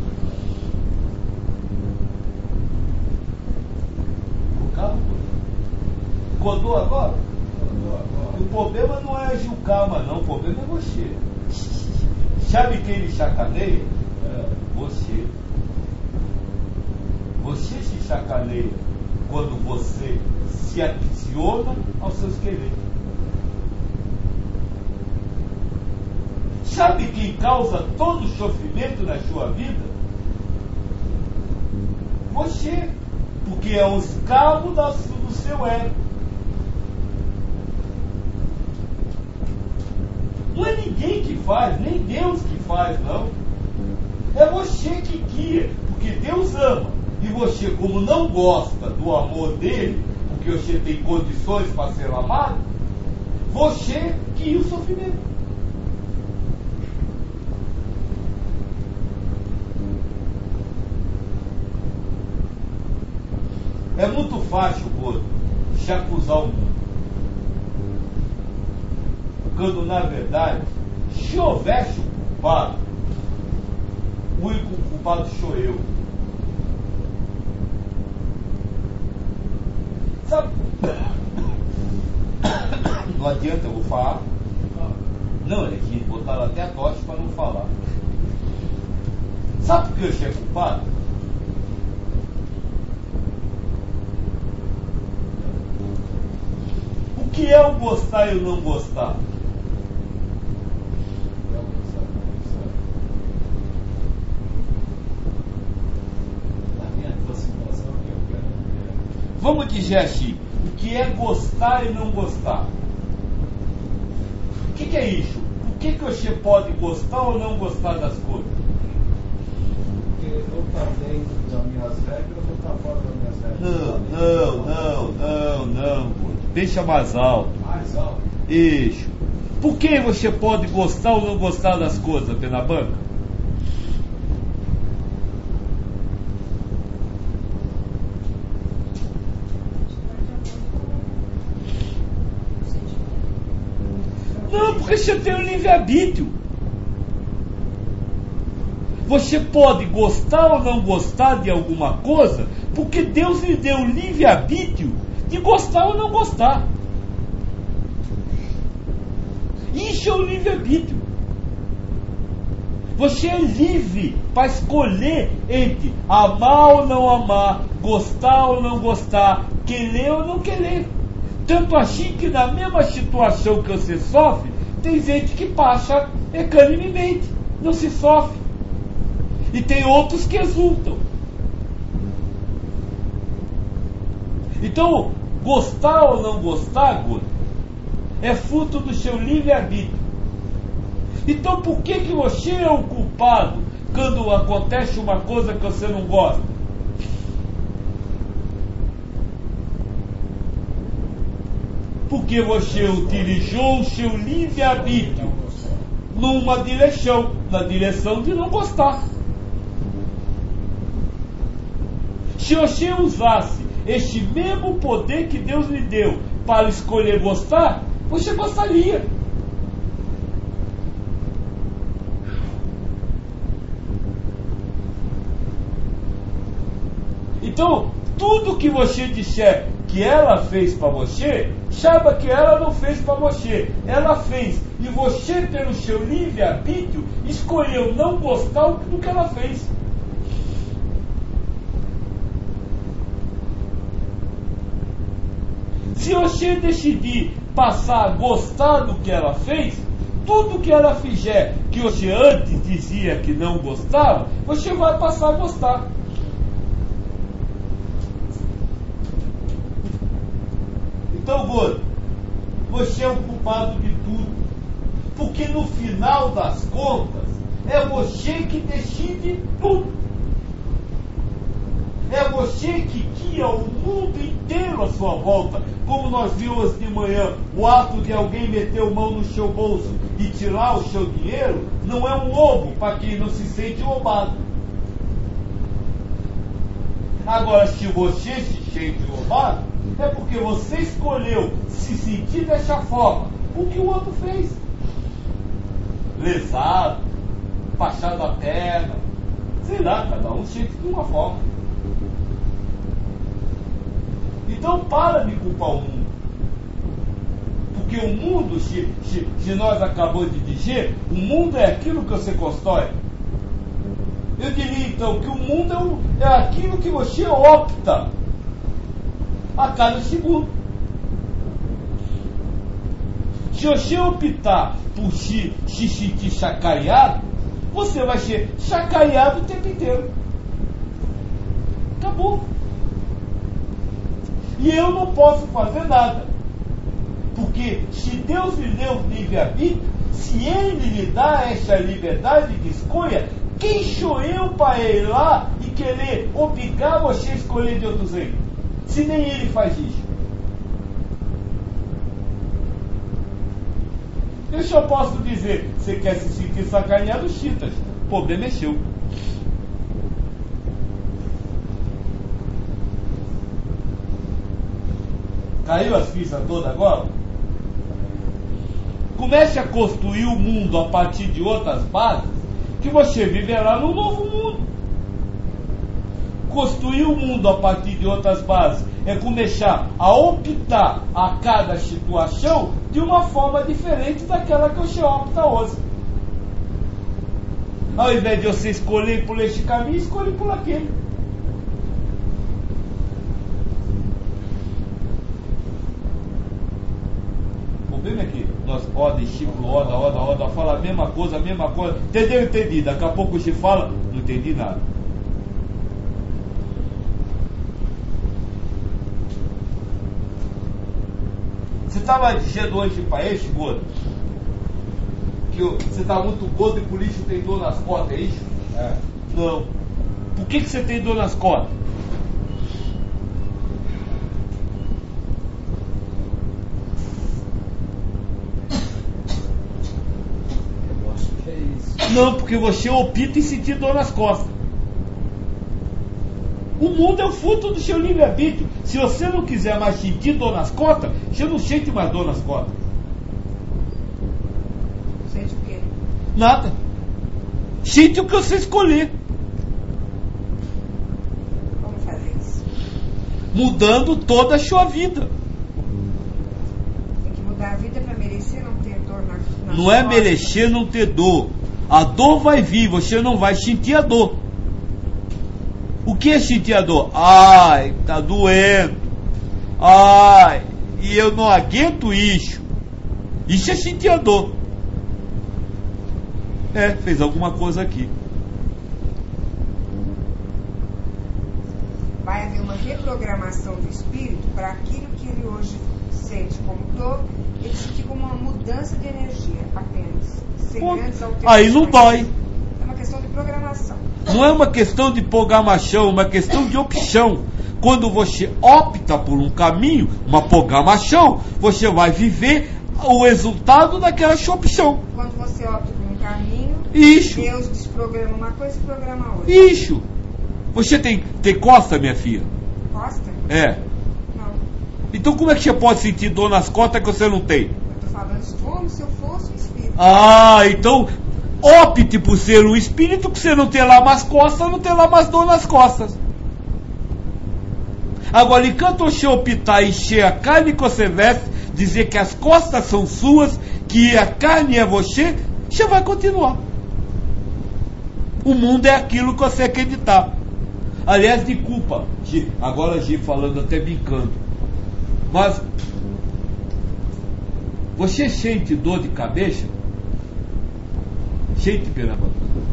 Acordou agora? O problema não é a Gilcama, não. O problema é você. Sabe quem lhe sacaneia? Você. Você se sacaneia quando você se adiciona aos seus quereres. Sabe quem causa todo o sofrimento na sua vida? Você. Porque é o escravo do seu ego. Não é ninguém que faz, nem Deus que faz, não. É você que guia, porque Deus ama. E você, como não gosta do amor dele, porque você tem condições para ser amado, você guia o sofrimento. É muito fácil, gordo, se acusar o mundo. Quando, na verdade, se houvesse um culpado, o único culpado sou eu. Sabe? Não adianta, eu vou falar. Não, é que botaram até a tosse para não falar. Sabe por que eu sou culpado? O que é o gostar e o não gostar? Vamos dizer assim, o que é gostar e não gostar? O que é isso? Por que você pode gostar ou não gostar das coisas? Porque ou está dentro das minhas regras ou está fora das minhas regras. Não. Deixa mais alto. Mais alto? Isso. Por que você pode gostar ou não gostar das coisas, Penabanca? Não, porque você tem o livre-arbítrio. Você pode gostar ou não gostar de alguma coisa, porque Deus lhe deu o livre-arbítrio de gostar ou não gostar. Isso é o livre-arbítrio. Você é livre para escolher entre amar ou não amar, gostar ou não gostar, querer ou não querer. Tanto assim que na mesma situação que você sofre, tem gente que passa equanimemente, não se sofre. E tem outros que exultam. Então, gostar ou não gostar, Gordo, é fruto do seu livre-arbítrio. Então, por que você é o culpado quando acontece uma coisa que você não gosta? Porque você utilizou o seu livre-arbítrio numa direção, na direção de não gostar. Se você usasse este mesmo poder que Deus lhe deu para escolher gostar, você gostaria. Então, tudo que você disser que ela fez para você, saiba que ela não fez para você. Ela fez. E você, pelo seu livre-arbítrio, escolheu não gostar do que ela fez. Se você decidir passar a gostar do que ela fez, tudo que ela fizer que você antes dizia que não gostava, você vai passar a gostar. Então, Gordo, você é o culpado de tudo. Porque que no final das contas é você que decide tudo. É você que guia o mundo inteiro à sua volta. Como nós vimos de manhã, o ato de alguém meter a mão no seu bolso e tirar o seu dinheiro não é um roubo para quem não se sente roubado. Agora, se você se sente roubado, é porque você escolheu se sentir dessa forma. O que o outro fez? Lesado, baixado a perna, sei lá, cada um sente de uma forma. Então para de culpar o mundo. Porque o mundo, se nós acabamos de dizer, o mundo é aquilo que você constrói. Eu diria então que o mundo é aquilo que você opta a cada segundo. Se você optar por se sentir chacoalhado, você vai ser chacoalhado o tempo inteiro. Acabou. E eu não posso fazer nada. Porque se Deus lhe deu livre-arbítrio, se Ele lhe dá essa liberdade de escolha, quem sou eu para ir lá e querer obrigar você a escolher de outro jeito? Se nem Ele faz isso. Eu só posso dizer, você quer se sentir sacaneado, chitas. O problema é seu. Caiu as fichas todas agora? Comece a construir o mundo a partir de outras bases, que você viverá num novo mundo. Construir o mundo a partir de outras bases é começar a optar a cada situação de uma forma diferente daquela que você opta hoje. Ao invés de você escolher por este caminho, escolhe por aquele. O problema é que nós, discípulo, fala a mesma coisa. Entendeu? Entendi. Daqui a pouco você fala, não entendi nada. Você estava dizendo hoje para esse gordo que você está muito gordo e por isso tem dor nas costas, é isso? É. Não. Por que você tem dor nas costas? Eu acho que é isso. Não, porque você opta em sentir dor nas costas. O mundo é o fruto do seu livre-arbítrio. Se você não quiser mais sentir dor nas costas, você não sente mais dor nas costas. Sente o quê? Nada. Sente o que você escolher. Como fazer isso? Mudando toda a sua vida. Tem que mudar a vida para merecer não ter dor na Não é costas. merecer não ter dor. A dor vai vir, você não vai sentir a dor. O que é sentir a dor? Ai, tá doendo. Ai, e eu não aguento isso. Isso é sentir a dor. Fez alguma coisa aqui. Vai haver uma reprogramação do espírito para aquilo que ele hoje sente como dor, ele sentir como uma mudança de energia apenas. Sem grandes alterações. Aí não dói. É uma questão de programação. Não é uma questão de programação, é uma questão de opção. Quando você opta por um caminho, uma programação, você vai viver o resultado daquela sua opção. Quando você opta por um caminho, Isso. Deus desprograma uma coisa e programa outra. Isso. Você tem costa, minha filha? Costa? É. Não. Então como é que você pode sentir dor nas costas que você não tem? Eu estou falando como se eu fosse um espírito. Então opte por ser um espírito que você não tem lá mais costas, não tem lá mais dor nas costas. Agora, enquanto você optar em encher a carne que você veste, dizer que as costas são suas, que a carne é você vai continuar. O mundo é aquilo que você acreditar. Aliás, de culpa. Agora Gi falando até brincando. Mas você sente dor de cabeça? Sente, Penabã?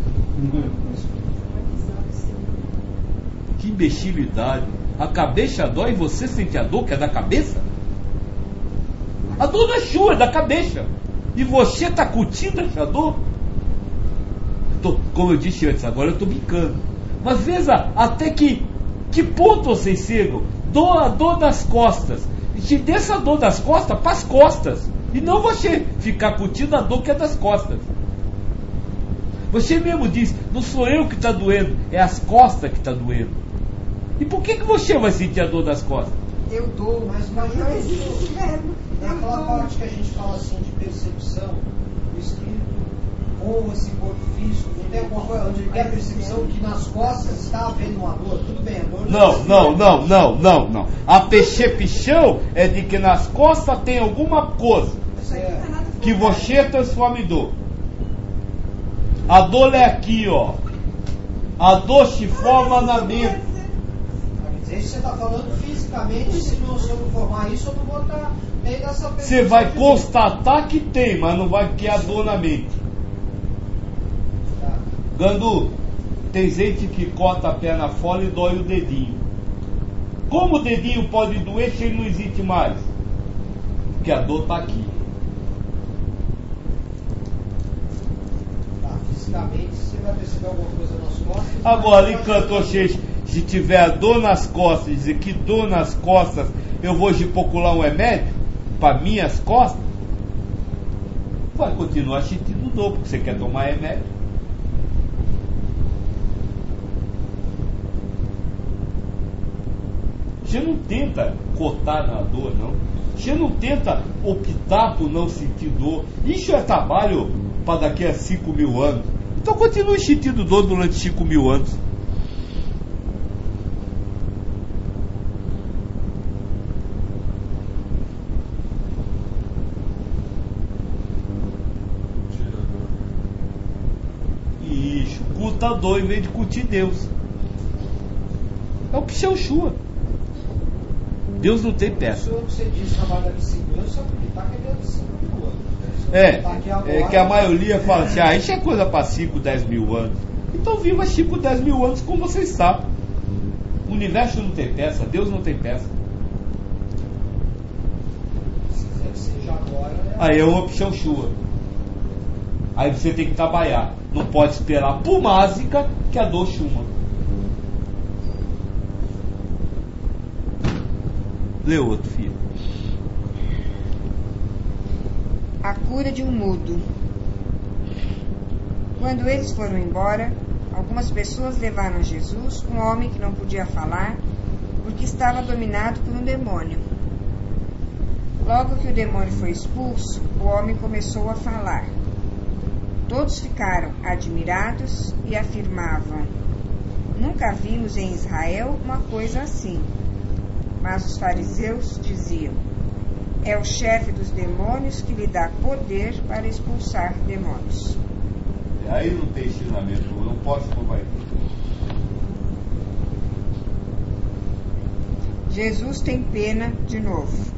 Que imbecilidade. A cabeça dói e você sente a dor que é da cabeça? A dor não é sua, é da cabeça. E você está curtindo essa dor? Como eu disse antes, agora eu estou brincando. Mas veja até que ponto vocês chegam. A dor das costas. Te dê essa dor das costas para as costas. E não você ficar curtindo a dor que é das costas. Você mesmo diz, não sou eu que está doendo, é as costas que está doendo. E por que você vai sentir a dor das costas? Eu dou, mas não existe. Naquela parte que a gente fala assim de percepção, o espírito ou esse corpo físico, não tem alguma coisa onde ele tem a percepção que nas costas está havendo uma dor? Tudo bem, a dor não. A percepção é de que nas costas tem alguma coisa que você transforma em dor. A dor é aqui, ó. A dor se forma na mente. Isso você está falando fisicamente, se eu não formar isso, eu não vou estar meio dessa percepção. Você vai constatar que tem, mas não vai ter a dor na mente. Gandu, tem gente que corta a perna fora e dói o dedinho. Como o dedinho pode doer se ele não existe mais? Porque a dor está aqui. Fisicamente, você vai perceber alguma coisa nas costas. Agora, enquanto vocês, se tiver a dor nas costas, dizer que dor nas costas, eu vou procurar um remédio para minhas costas, vai continuar sentindo dor, porque você quer tomar remédio. Você não tenta cortar na dor, não. Você não tenta optar por não sentir dor. Isso é trabalho para daqui a 5.000 anos. Então continue sentindo dor durante 5.000 anos. Isso, curta a dor em vez de curtir Deus. É o que se Shua. Deus não tem peça. Isso você disse trabalho daqui 5 anos, só porque está querendo 5.000 anos. É que a maioria fala assim, isso é coisa para 5, 10 mil anos. Então viva 5, 10 mil anos como vocês sabem. O universo não tem peça, Deus não tem peça. Seja agora, Aí é uma opção sua. Aí você tem que trabalhar. Não pode esperar por mágica que a dor chuma. Lê outro, filho. A cura de um mudo. Quando eles foram embora, algumas pessoas levaram a Jesus um homem que não podia falar, porque estava dominado por um demônio. Logo que o demônio foi expulso, o homem começou a falar. Todos ficaram admirados e afirmavam: nunca vimos em Israel uma coisa assim. Mas os fariseus diziam: é o chefe dos demônios que lhe dá poder para expulsar demônios. Aí não tem ensinamento, eu não posso provar. Jesus tem pena de novo.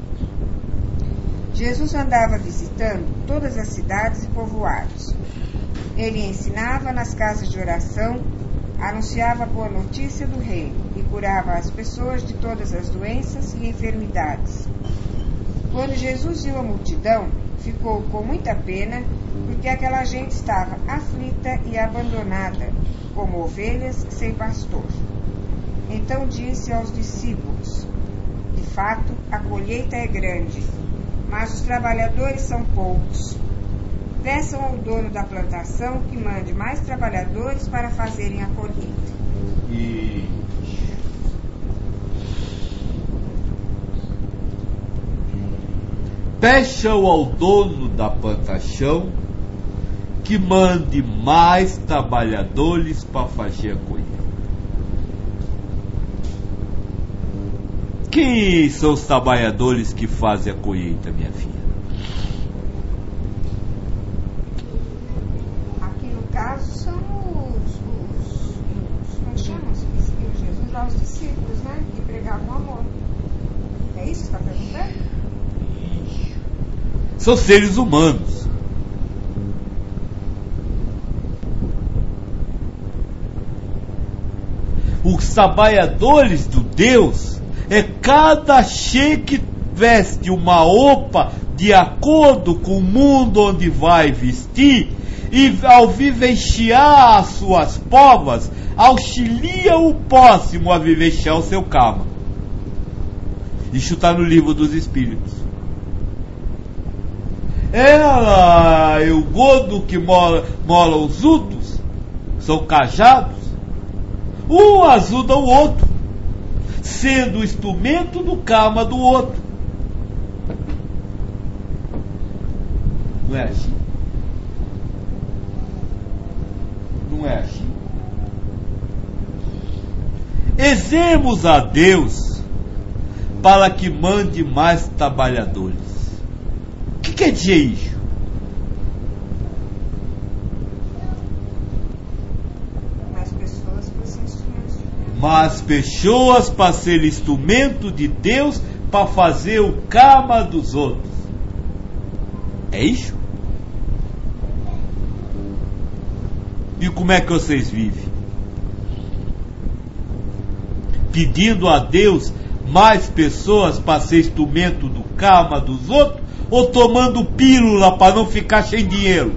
Jesus andava visitando todas as cidades e povoados. Ele ensinava nas casas de oração, anunciava a boa notícia do reino e curava as pessoas de todas as doenças e enfermidades. Quando Jesus viu a multidão, ficou com muita pena, porque aquela gente estava aflita e abandonada, como ovelhas sem pastor. Então disse aos discípulos: de fato, a colheita é grande, mas os trabalhadores são poucos. Peçam ao dono da plantação que mande mais trabalhadores para fazerem a colheita. Peçam ao dono da plantação que mande mais trabalhadores para fazer a colheita. Quem são os trabalhadores que fazem a colheita, minha filha? Aqui no caso são como chamam Jesus aos discípulos, né? Que pregavam amor. É isso que você está perguntando? São seres humanos. Os trabalhadores do Deus é cada che que veste uma roupa de acordo com o mundo onde vai vestir, e ao vivenciar as suas povas, auxilia o próximo a vivenciar o seu karma. Isso está no livro dos Espíritos. Ela e o godo que mola os utos são cajados, um ajuda o outro, sendo o instrumento do karma do outro. Não é assim? Não é assim? Exemos a Deus para que mande mais trabalhadores. O que quer dizer isso? Mais pessoas para ser instrumentos de Deus. Mais pessoas para ser instrumento de Deus para fazer o karma dos outros. É isso? E como é que vocês vivem? Pedindo a Deus mais pessoas para ser instrumento do karma dos outros, ou tomando pílula para não ficar sem dinheiro?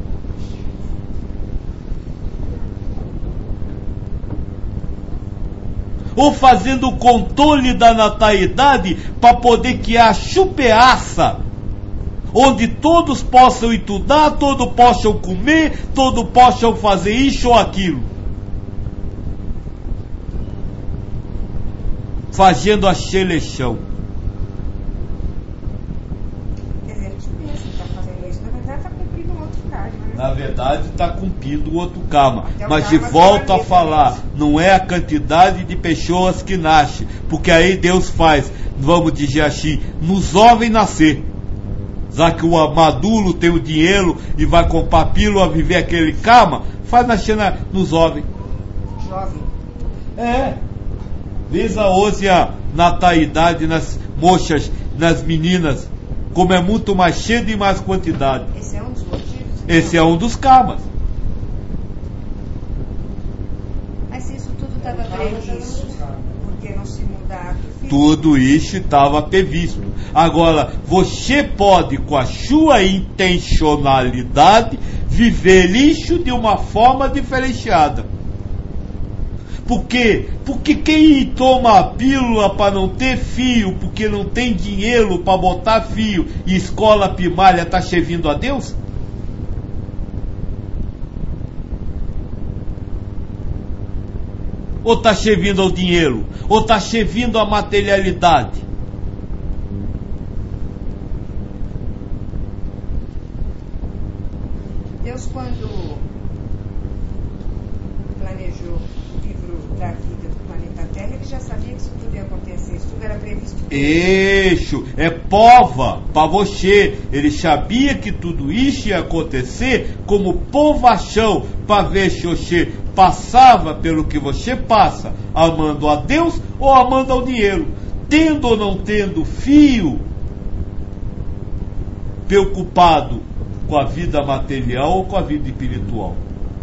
Ou fazendo o controle da natalidade para poder criar chupeaça, onde todos possam estudar, todos possam comer, todos possam fazer isso ou aquilo, fazendo a seleção. Quer dizer, a gente pensa que está fazendo isso, na verdade está cumprindo um outro karma, né? Na verdade está cumprindo o outro karma. Até o Mas de karma volta tá a falar, não é a quantidade de pessoas que nascem, porque aí Deus faz, vamos dizer assim, nos jovens nascer. Já que o maduro tem o dinheiro e vai comprar pílula, viver aquele karma, faz nascer nos jovens. Jovem. É. Veja hoje a natalidade nas moças, nas meninas, como é muito mais cedo e mais quantidade. Esse é um dos motivos? Esse é um dos karmas. Mas se isso tudo estava previsto, porque não se mudar do filho? Tudo isso estava previsto. Agora, você pode, com a sua intencionalidade, viver isso de uma forma diferenciada. Por quê? Porque quem toma a pílula para não ter fio, porque não tem dinheiro para botar fio, e escola primária está servindo a Deus? Ou está servindo ao dinheiro? Ou está servindo à materialidade? Deus, quando planejou o livro da vida do planeta Terra, ele já sabia que isso tudo ia acontecer, isso tudo era previsto. Isso é prova para você. Ele sabia que tudo isso ia acontecer como provação para ver se você passava pelo que você passa, amando a Deus ou amando ao dinheiro, tendo ou não tendo fio, preocupado com a vida material ou com a vida espiritual.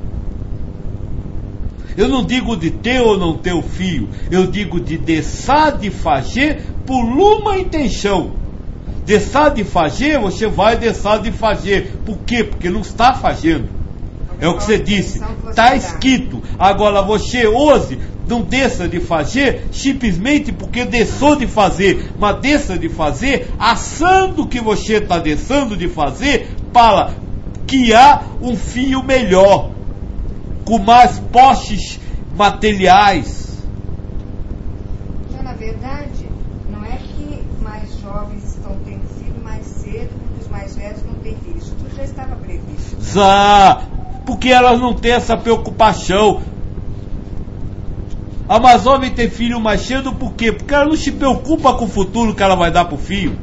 Eu não digo de ter ou não ter o fio, eu digo de deixar de fazer por uma intenção. Deixar de fazer, você vai deixar de fazer. Por quê? Porque não está fazendo. É o que você disse, está escrito. Agora você hoje não deixa de fazer simplesmente porque deixou de fazer, mas deixa de fazer achando que você está deixando de fazer para criar um fio melhor, com mais posses materiais. Então, na verdade, não é que mais jovens estão tendo filho mais cedo, porque os mais velhos não têm filho. Isso tudo já estava previsto. Já, porque elas não têm essa preocupação. A mais jovem tem filho mais cedo, por quê? Porque ela não se preocupa com o futuro que ela vai dar para o filho.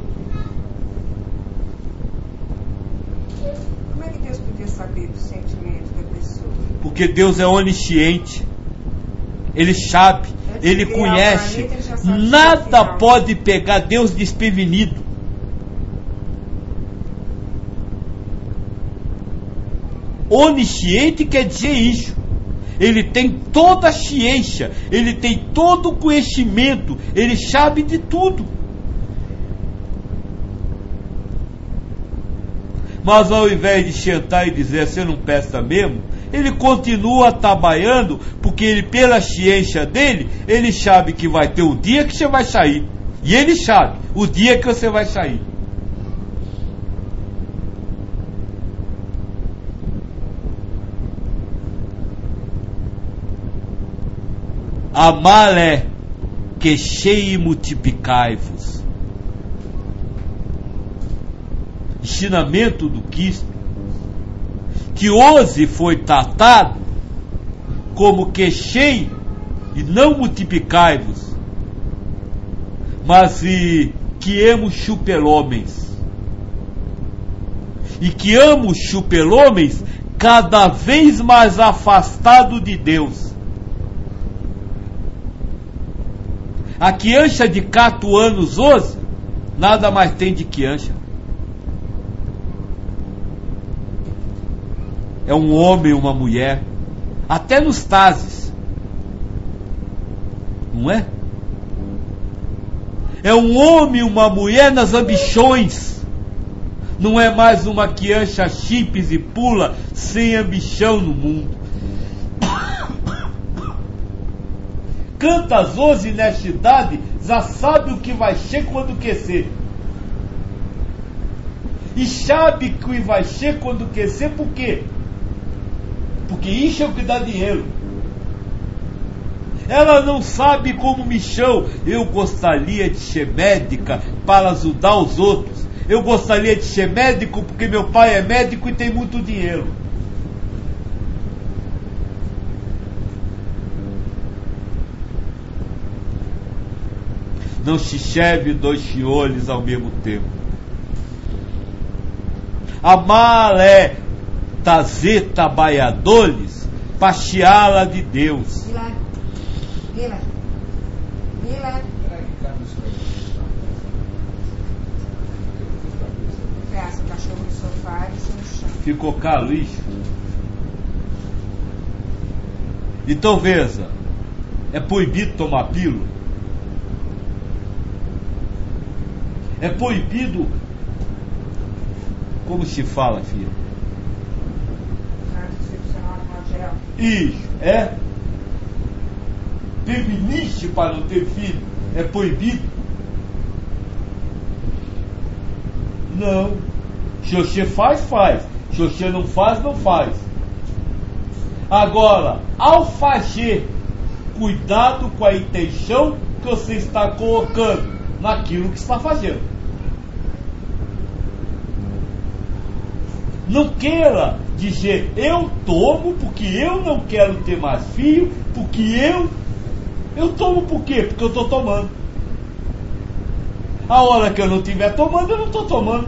Como é que Deus podia saber do sentimento da pessoa? Porque Deus é onisciente. Ele sabe, Ele conhece. Nada pode pegar Deus desprevenido. Onisciente quer dizer isso. Ele tem toda a ciência, ele tem todo o conhecimento, ele sabe de tudo. Mas ao invés de sentar e dizer, você não presta mesmo, ele continua trabalhando, porque ele, pela ciência dele, ele sabe que vai ter o dia que você vai sair. E ele sabe o dia que você vai sair. Amar é que cheio e multiplicai-vos. Ensinamento do Cristo, que hoje foi tratado como que cheio e não multiplicai-vos, mas que amo super-homens. E que amo super-homens cada vez mais afastado de Deus. A criança de 4 anos hoje, nada mais tem de criança. É um homem, uma mulher, até nos tases, não é? É um homem, uma mulher nas ambições. Não é mais uma criança chips e pula sem ambição no mundo. Cantas hoje nesta idade, já sabe o que vai ser quando aquecer. E sabe que vai ser quando aquecer, por quê? Porque isso é o que dá dinheiro. Ela não sabe como me chamo. Eu gostaria de ser médica para ajudar os outros. Eu gostaria de ser médico porque meu pai é médico e tem muito dinheiro. Não se serve 2 senhores ao mesmo tempo. Amar é trazer trabalhadores para chiá-la de Deus. Vila. Peça o cachorro no sofá e no chão. Ficou caro isso? Então veja, é proibido tomar pílula? É proibido, como se fala, filha? Isso, é? Feministe para não ter filho é proibido? Não. Se você faz, faz. Se você não faz, não faz. Agora, ao fazer, cuidado com a intenção que você está colocando naquilo que está fazendo. Não queira dizer, eu tomo porque eu não quero ter mais filho, porque eu tomo por quê? Porque eu estou tomando. A hora que eu não estiver tomando, eu não estou tomando.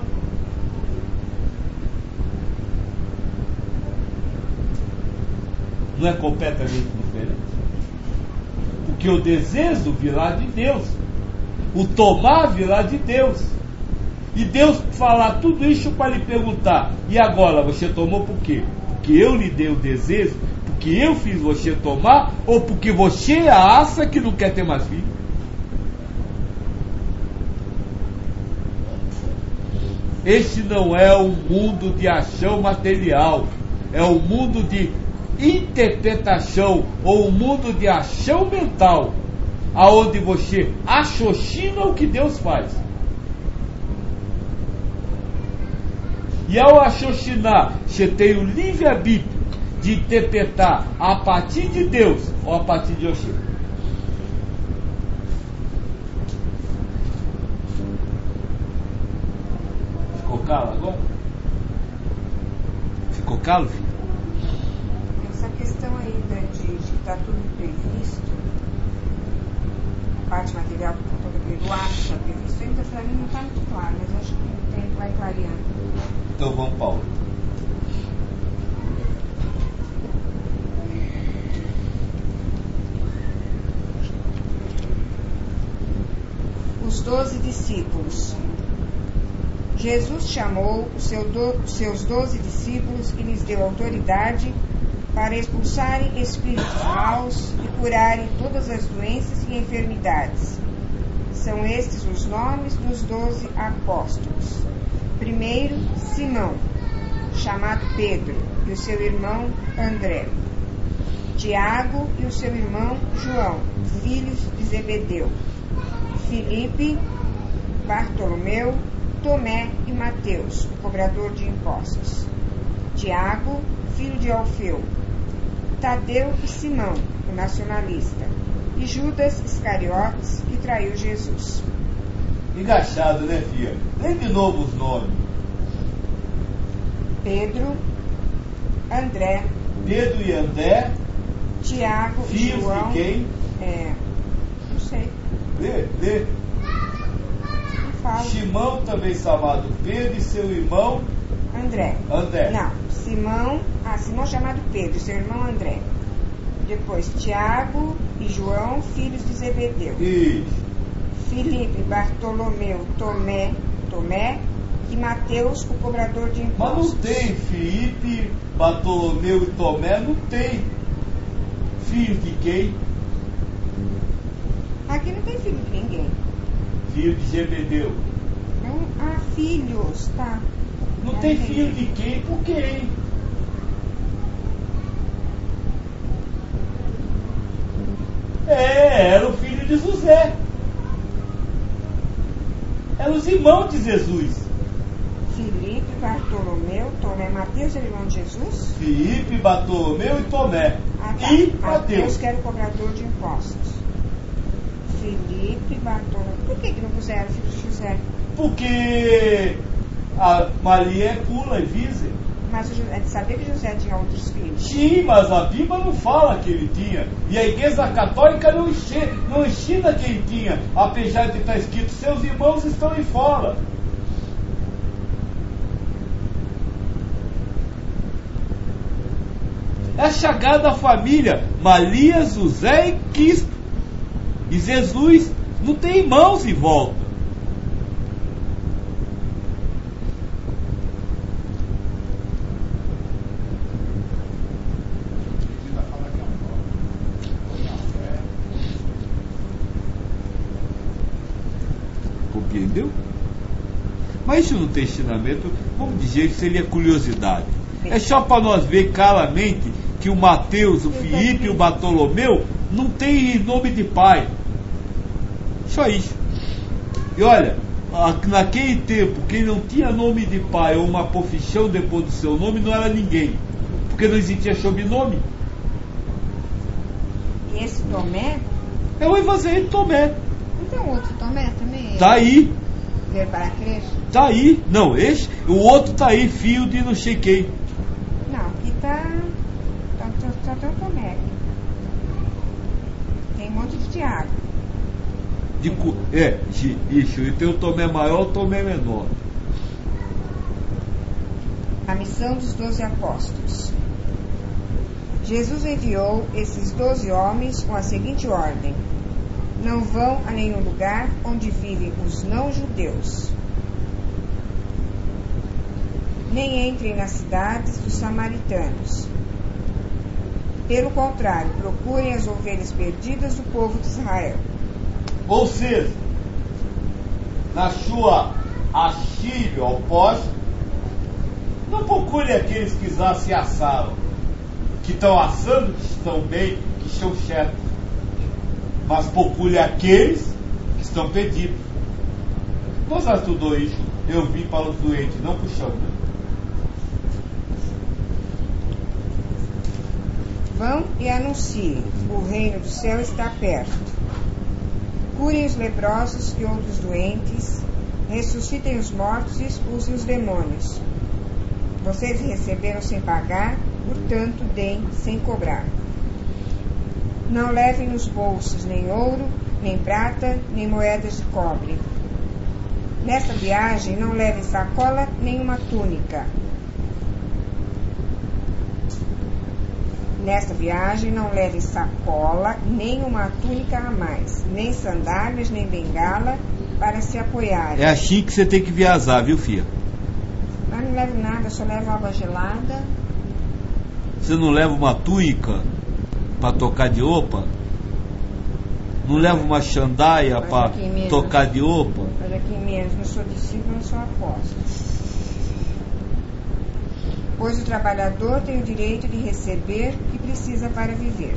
Não é completamente diferente? Porque o desejo virá de Deus. O tomar virá de Deus. E Deus falar tudo isso para lhe perguntar, e agora você tomou por quê? Porque eu lhe dei o desejo? Porque eu fiz você tomar? Ou porque você acha que não quer ter mais filho? Esse não é um mundo de ação material, é um mundo de interpretação, ou um mundo de ação mental, aonde você associa o que Deus faz. E ao raciocinar, você tem o livre-arbítrio de interpretar a partir de Deus ou a partir de você. Ficou calo agora? Ficou calo, filho? Essa questão ainda de estar tudo previsto, a parte material que o Pedro acha previsto, ainda para mim não está muito claro, mas acho que o tempo vai clareando. Então vamos, Paulo. Os 12 discípulos. Jesus chamou os seus 12 discípulos e lhes deu autoridade para expulsarem espíritos maus e curarem todas as doenças e enfermidades. São estes os nomes dos 12 apóstolos. Primeiro, Simão, chamado Pedro, e o seu irmão André. Tiago e o seu irmão João, filhos de Zebedeu. Filipe, Bartolomeu, Tomé e Mateus, o cobrador de impostos. Tiago, filho de Alfeu. Tadeu e Simão, o nacionalista. E Judas Iscariotes, que traiu Jesus. Engraxado, né, filha? Lê de novo os nomes. Pedro, André, Pedro e André, Tiago e filhos João. de quem? Não sei, Lê. não falo. Simão, também chamado Pedro, e seu irmão André. André. Não, Simão chamado Pedro, seu irmão André. Depois Tiago e João, filhos de Zebedeu. Isso. Filipe, Bartolomeu, Tomé e Mateus, o cobrador de Mas impostos. não tem Filipe, Bartolomeu e Tomé, não tem. Filho de quem? Aqui não tem filho de ninguém. Filho de Zebedeu. Não, filhos, tá. Não tem filho de quem por quem? Era o filho de José. Eram os irmãos de Jesus. Filipe, Bartolomeu, Tomé, Mateus, é o irmão de Jesus? Filipe, Bartolomeu e Tomé. Tá. E Mateus, Mateus. que era o cobrador de impostos. Filipe, Bartolomeu. Por que não puseram filho de José? Porque a Maria é pula e vise. Mas a gente sabia que José tinha outros filhos. Sim, mas a Bíblia não fala que ele tinha. E a Igreja Católica não ensina que ele tinha. Apesar de estar escrito, seus irmãos estão em fora. É a chegada da família Maria, José e Cristo. E Jesus não tem irmãos em volta. Compreendeu? Mas isso no testamento, vamos dizer que seria curiosidade. É só para nós ver claramente que o Mateus, o Filipe e o Bartolomeu não tem nome de pai. Só isso. E olha, naquele tempo, quem não tinha nome de pai ou uma profissão depois do seu nome não era ninguém. Porque não existia sobrenome. E esse Tomé? É o Evangelho de Tomé. Não tem outro Tomé também? Tá aí. Ver para crer? Tá aí. Não, o outro tá aí, filho de não sei quem. Não, aqui tá o Tomé aqui. Tem um monte de Tiago. Isso. E tem o Tomé maior e o Tomé menor. A missão dos 12 apóstolos. Jesus enviou esses 12 homens com a seguinte ordem: não vão a nenhum lugar onde vivem os não-judeus, nem entrem nas cidades dos samaritanos. Pelo contrário, procurem as ovelhas perdidas do povo de Israel. Ou seja, na sua achilha oposta, não procure aqueles que já se assaram, que estão assando, que estão bem, que estão certos, mas procure aqueles que estão perdidos. Nós já estudou isso. Eu vim para os doentes, não para o chão. Né? Vão e anunciem: o reino do céu está perto. Curem os leprosos e outros doentes, ressuscitem os mortos e expulsem os demônios. Vocês receberam sem pagar, portanto, deem sem cobrar. Não levem nos bolsos nem ouro, nem prata, nem moedas de cobre. Nesta viagem, não levem sacola nem uma túnica. Nesta viagem, não leve sacola, nem uma túnica a mais, nem sandálias, nem bengala para se apoiar. É assim que você tem que viajar, viu, filha? Mas não levo nada, só levo água gelada. Você não leva uma túnica para tocar de opa? Não leva uma sandália para tocar de opa? Mas aqui mesmo, não sou discípulo, não sou apóstolo. pois o trabalhador tem o direito de receber o que precisa para viver.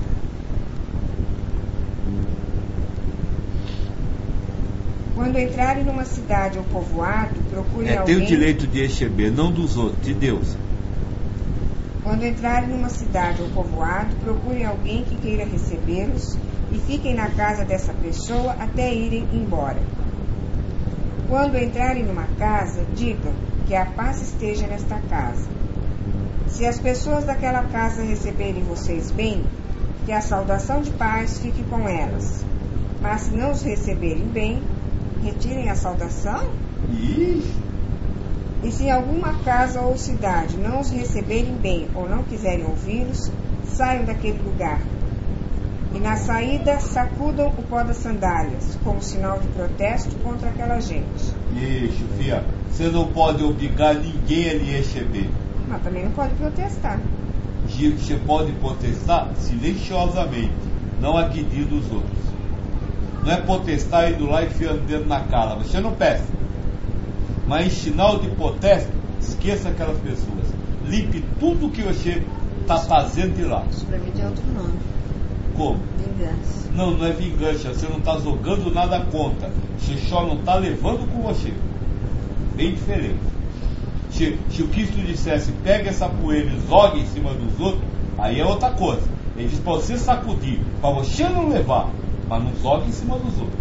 Quando entrarem numa cidade ou povoado, procurem Tem alguém... o direito de receber, não dos outros, de Deus. Quando entrarem numa cidade ou povoado, procurem alguém que queira recebê-los e fiquem na casa dessa pessoa até irem embora. Quando entrarem numa casa, digam que a paz esteja nesta casa. Se as pessoas daquela casa receberem vocês bem, que a saudação de paz fique com elas. Mas se não os receberem bem, retirem a saudação. Isso. E se em alguma casa ou cidade não os receberem bem ou não quiserem ouvi-los, saiam daquele lugar. E na saída sacudam o pó das sandálias, como sinal de protesto contra aquela gente. Isso, filha. Você não pode obrigar ninguém a lhe receber. Mas também não pode protestar. Você pode protestar silenciosamente, não agredindo os outros. Não é protestar indo lá e enfiando o dedo na cara. Você não peça. Mas em sinal de protesto, esqueça aquelas pessoas. Limpe tudo que você está fazendo de lá. Isso pra mim tem outro nome. Como? Vingança. Não é vingança. Você não está jogando nada contra. Você só não está levando com você. Bem diferente. Se o Cristo dissesse, pega essa poeira e joga em cima dos outros, aí é outra coisa. Ele diz para você sacudir, para você não levar, mas não joga em cima dos outros.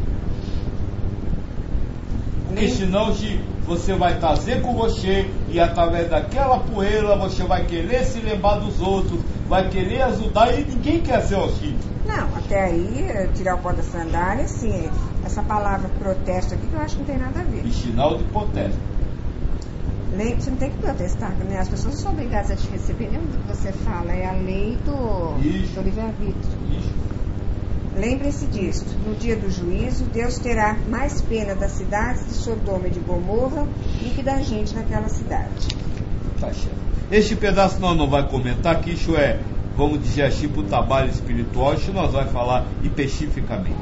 Porque senão você vai trazer com você e através daquela poeira você vai querer se lembrar dos outros, vai querer ajudar e ninguém quer ser auxílio. Não, até aí, tirar o pó da sandália, sim. Essa palavra protesto aqui que eu acho que não tem nada a ver. E sinal de protesto. Você não tem que protestar, né? As pessoas não são obrigadas a te receber nem o que você fala, é a lei do livre-arbítrio. Lembrem-se disso, no dia do juízo, Deus terá mais pena das cidades de Sodoma e de Gomorra do que da gente naquela cidade. Tá certo. Este pedaço nós não vai comentar, que isso é, vamos dizer assim, para o trabalho espiritual, isso nós vamos falar especificamente.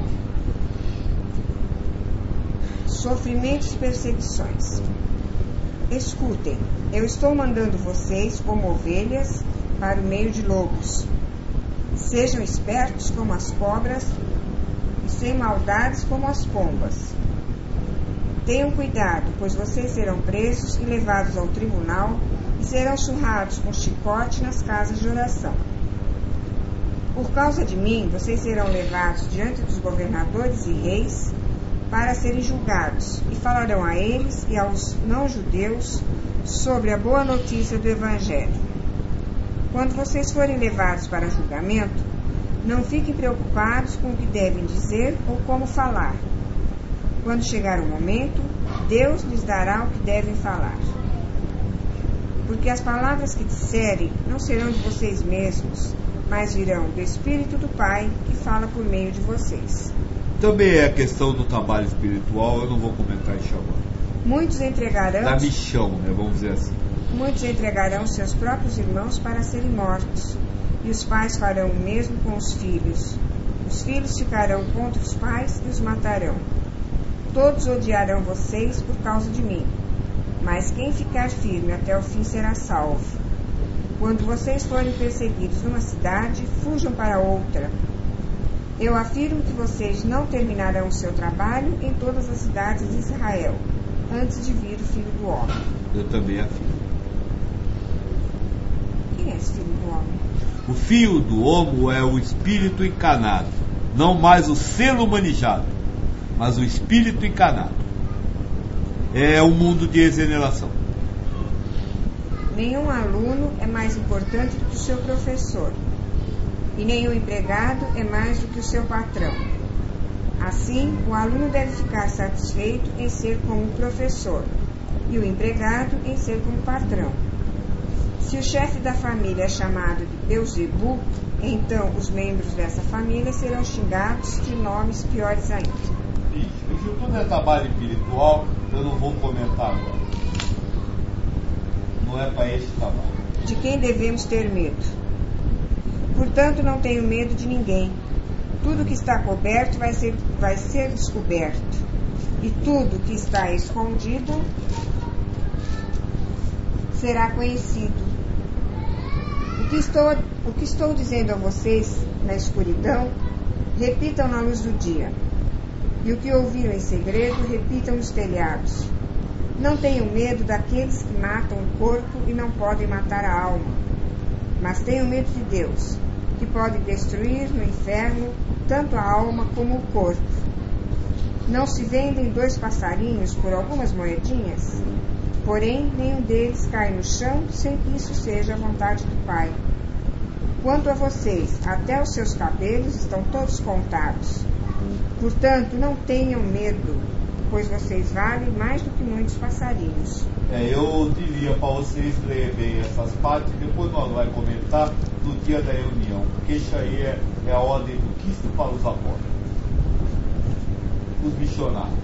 Sofrimentos e perseguições. Escutem, eu estou mandando vocês como ovelhas para o meio de lobos. Sejam espertos como as cobras e sem maldades como as pombas. Tenham cuidado, pois vocês serão presos e levados ao tribunal e serão surrados com chicote nas casas de oração. Por causa de mim, vocês serão levados diante dos governadores e reis para serem julgados, e falarão a eles e aos não-judeus sobre a boa notícia do Evangelho. Quando vocês forem levados para julgamento, não fiquem preocupados com o que devem dizer ou como falar. Quando chegar o momento, Deus lhes dará o que devem falar. Porque as palavras que disserem não serão de vocês mesmos, mas virão do Espírito do Pai que fala por meio de vocês. Também é a questão do trabalho espiritual, eu não vou comentar isso agora. Muitos entregarão... Da missão, né, vamos dizer assim. Muitos entregarão seus próprios irmãos para serem mortos, e os pais farão o mesmo com os filhos. Os filhos ficarão contra os pais e os matarão. Todos odiarão vocês por causa de mim, mas quem ficar firme até o fim será salvo. Quando vocês forem perseguidos numa cidade, fujam para outra. Eu afirmo que vocês não terminarão o seu trabalho em todas as cidades de Israel, antes de vir o Filho do Homem. Eu também afirmo. Quem é esse Filho do Homem? O Filho do Homem é o Espírito encarnado, não mais o ser humanizado, mas o Espírito encarnado. É o mundo de regeneração. Nenhum aluno é mais importante do que o seu professor, e nenhum empregado é mais do que o seu patrão. Assim, o aluno deve ficar satisfeito em ser como o professor, e o empregado em ser como o patrão. Se o chefe da família é chamado de Beuzebu, então os membros dessa família serão xingados de nomes piores ainda. Isso tudo é trabalho espiritual, eu não vou comentar agora. Não é para esse trabalho. De quem devemos ter medo? Portanto, não tenho medo de ninguém. Tudo que está coberto vai ser descoberto, e tudo que está escondido será conhecido. O que estou dizendo a vocês na escuridão, repitam na luz do dia. E o que ouviram em segredo, repitam nos telhados. Não tenham medo daqueles que matam o corpo e não podem matar a alma. Mas tenham medo de Deus, que pode destruir no inferno tanto a alma como o corpo. Não se vendem 2 passarinhos por algumas moedinhas? Porém, nenhum deles cai no chão sem que isso seja a vontade do Pai. Quanto a vocês, até os seus cabelos estão todos contados. Portanto, não tenham medo, pois vocês valem mais do que muitos passarinhos. Eu diria para vocês lerem bem essas partes, depois nós vamos comentar no dia da reunião, porque isso aí é a ordem do Cristo para os apóstolos, os missionários.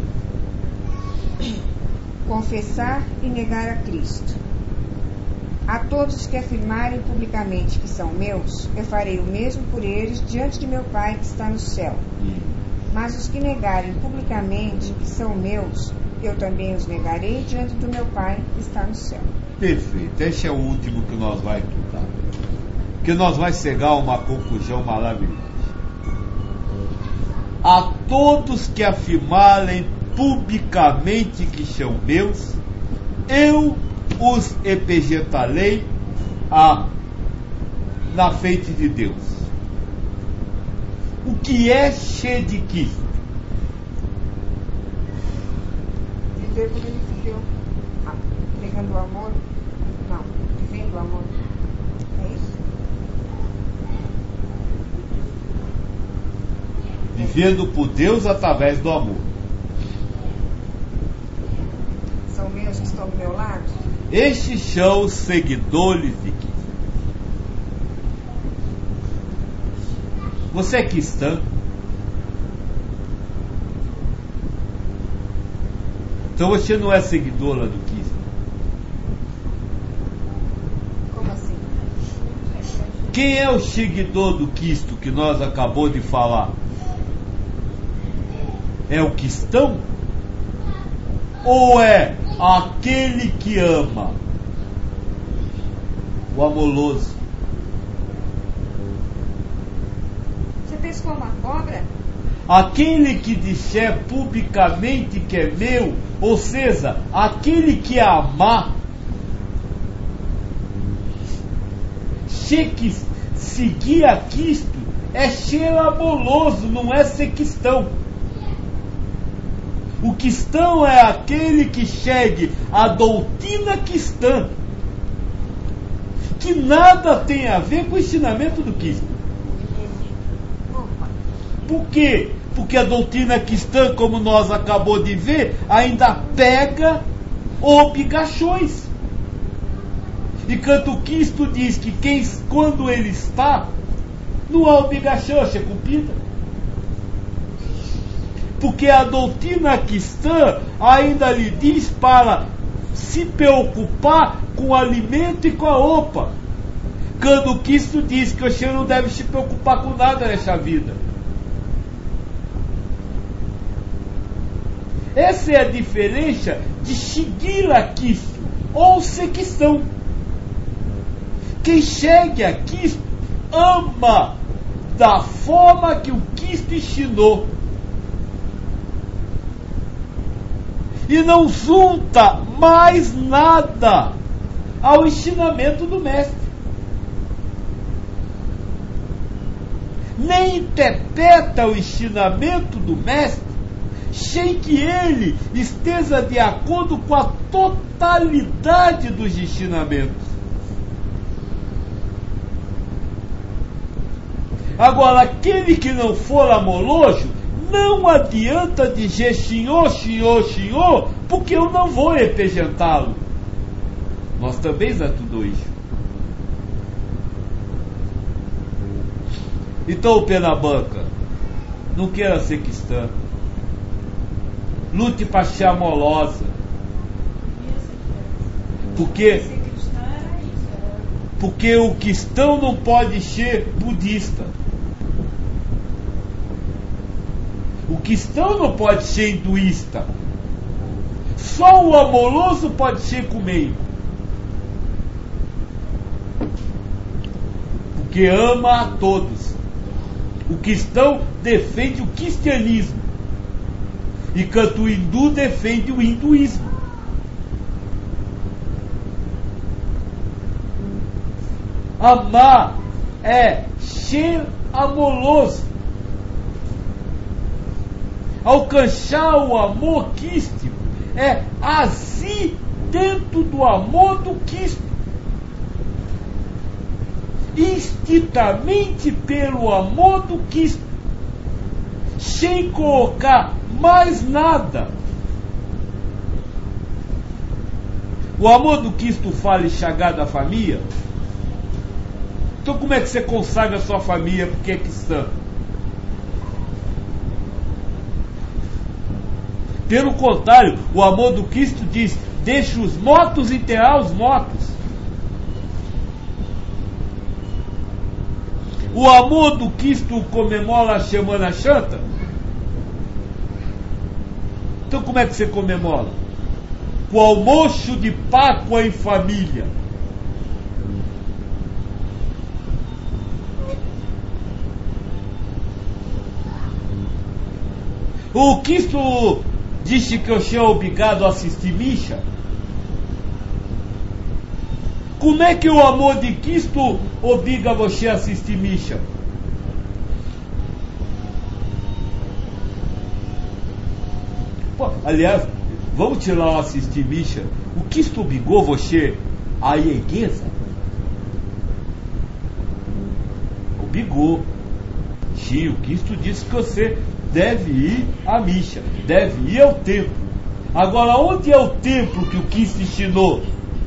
Confessar e negar a Cristo. A todos os que afirmarem publicamente que são meus, eu farei o mesmo por eles diante de meu Pai que está no céu. Mas os que negarem publicamente que são meus, eu também os negarei diante do meu Pai que está no céu. Perfeito. Esse é o último que nós vamos estudar. Que nós vamos chegar a uma conclusão maravilhosa. A todos que afirmarem publicamente que são meus, eu os epigetarei na frente de Deus. O que é cheio de Cristo? Viver como ele viveu, pregando o amor? Não, vivendo o amor. É isso? Vivendo por Deus através do amor. São meus que estão do meu lado? Estes são os seguidores de Cristo. Você é cristã? Então você não é seguidora do Cristo. Como assim? Quem é o seguidor do Cristo que nós acabamos de falar? É o cristão? Ou é aquele que ama? O amoroso? Você pescou uma cobra? Aquele que disser publicamente que é meu, ou seja, aquele que amar, seguir a Cristo é ser amoroso, não é ser cristão. O cristão é aquele que segue a doutrina cristã, que nada tem a ver com o ensinamento do Cristo. Por quê? Porque a doutrina cristã, como nós acabamos de ver, ainda pega obrigações. E quando o Cristo diz que quando ele está, não há obrigação a ser cumprida. Porque a doutrina cristã ainda lhe diz para se preocupar com o alimento e com a roupa. Quando o Cristo diz que você não deve se preocupar com nada nessa vida. Essa é a diferença de seguir a Cristo ou ser cristão. Quem segue a Cristo ama da forma que o Cristo ensinou. E não junta mais nada ao ensinamento do Mestre. Nem interpreta o ensinamento do Mestre sem que ele esteja de acordo com a totalidade dos ensinamentos. Agora, aquele que não for amoroso, não adianta dizer Senhor, Senhor, Senhor, porque eu não vou representá-lo. Nós também já tudo isso. Então, pela banca, não queira ser cristã. Lute para ser amorosa. Porque o cristão não pode ser budista. O cristão não pode ser hinduísta. Só o amoroso pode ser comigo. que ama a todos. O cristão defende o cristianismo, enquanto o hindu defende o hinduísmo. Amar é ser amoroso. Alcançar o amor crístico é agir dentro do amor do Cristo, instintamente pelo amor do Cristo, sem colocar mais nada. O amor do Cristo fala em chegar da família. Então como é que você consagra a sua família porque é cristã? Pelo contrário, o amor do Cristo diz: deixe os mortos enterrar os mortos. O amor do Cristo comemora a Semana Santa? Então como é que você comemora? Com almoço de Páscoa em família. O Cristo disse que eu sou obrigado a assistir missa. Como é que o amor de Cristo obriga você a assistir missa? Pô, aliás, vamos tirar o assistir missa. O Cristo obrigou você a ir à igreja? Obrigou. Sim, o Cristo disse que você deve ir à missa, deve ir ao templo. Agora, onde é o templo que o Cristo ensinou?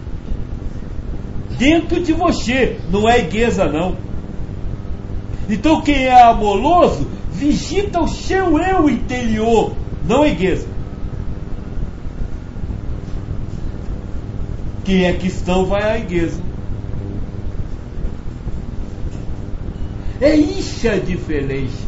Dentro de você, não é igreja não. Então quem é amoroso visita o seu eu interior, não a igreja. Quem é cristão vai à igreja. É isso a diferença.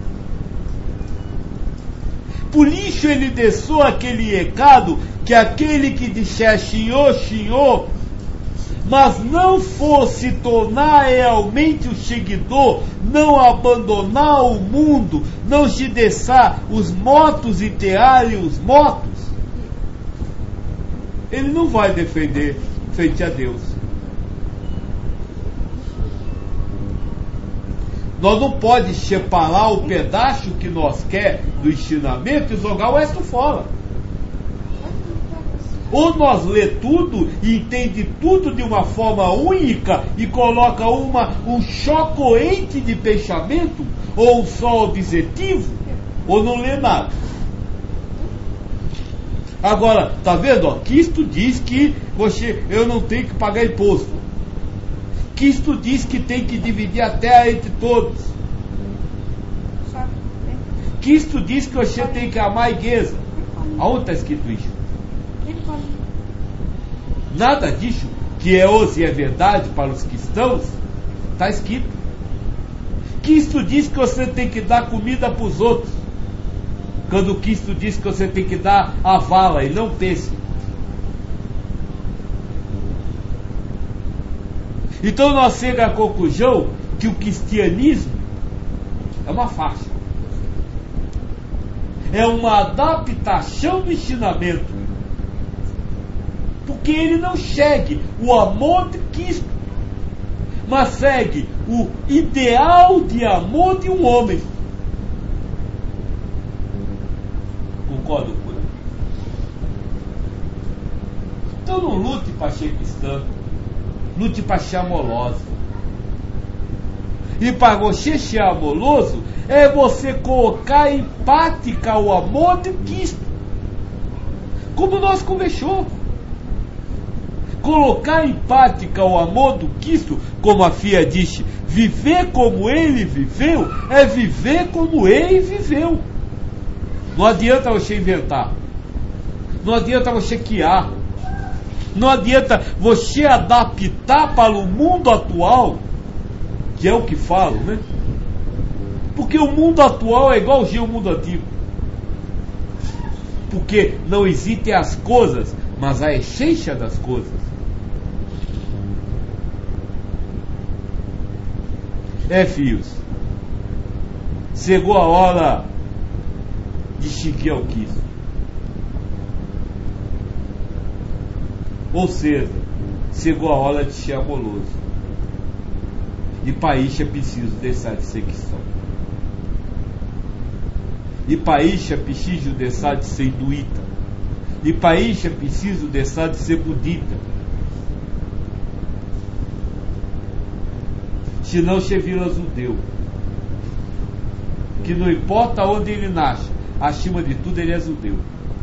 Por isso ele deixou aquele recado, que aquele que disser Senhor, Senhor, mas não for se tornar realmente o seguidor, não abandonar o mundo, não se deixar os mortos enterrarem os mortos, ele não vai defender frente a Deus. Nós não podemos separar o pedaço que nós quer do ensinamento e jogar o resto fora. Ou nós lê tudo e entende tudo de uma forma única e coloca um chocoente de pensamento, ou um só objetivo, ou não lê nada. Agora, tá vendo? Ó, Cristo diz que eu não tenho que pagar imposto. Cristo diz que tem que dividir a terra entre todos. Cristo diz que você tem que amar a igreja. Aonde está escrito isso? Nada disso que é hoje é verdade para os cristãos está escrito. Cristo diz que você tem que dar comida para os outros, quando Cristo diz que você tem que dar a vala e não peixe. Então nós chegamos à conclusão que o cristianismo é uma farsa. É uma adaptação do ensinamento. Porque ele não segue o amor de Cristo, mas segue o ideal de amor de um homem. Concordo com ele? Então não lute para ser cristão. Lute para ser amoroso. E para você ser amoroso é você colocar em prática o amor de Cristo, como nós conversamos. Colocar em prática o amor do Cristo, como a filha disse, viver como ele viveu é viver como ele viveu. Não adianta você inventar, não adianta você criar, não adianta você adaptar para o mundo atual, que é o que falo, né? Porque o mundo atual é igualzinho ao mundo antigo. Porque não existem as coisas, mas a essência das coisas. filhos, chegou a hora de seguir ao Cristo. Ou seja, chegou a hora de ser amoroso. E para isso é preciso deixar de ser cristão. E para isso é preciso deixar de ser hinduíta. E para isso é preciso deixar de ser budista. Senão você vira judeu. Que não importa onde ele nasce, acima de tudo ele é judeu.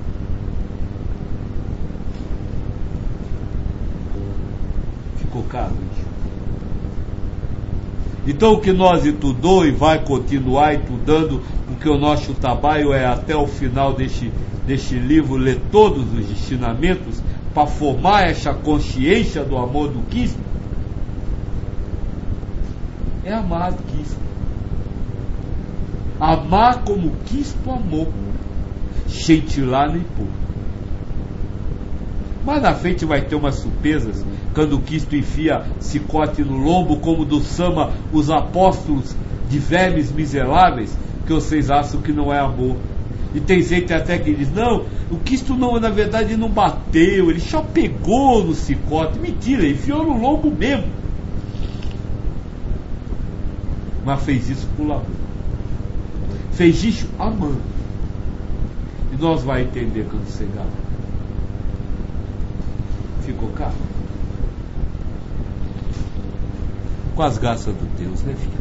Ficou claro isso? Então o que nós estudou e vai continuar estudando, porque o nosso trabalho é até o final deste livro ler todos os ensinamentos para formar essa consciência do amor do Cristo, é amar Cristo. Amar como Cristo amou, sem tirar nem pôr. Mas na frente vai ter umas surpresas, quando Cristo enfia chicote no lombo, como do Sama os apóstolos de vermes miseráveis, que vocês acham que não é amor. E tem gente até que diz, não, o Cristo não, na verdade não bateu, ele só pegou no chicote. Mentira, ele enfiou no lombo mesmo. Mas fez isso por amor. Fez isso amando. E nós vamos entender quando chegar. Ficou claro? Com as graças de Deus, né, filho?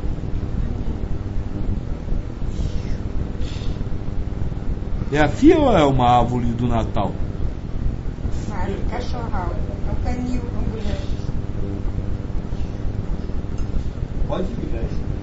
É a filha ou é uma árvore do Natal? Cachorral. É um canil ambulante. Pode ligar isso.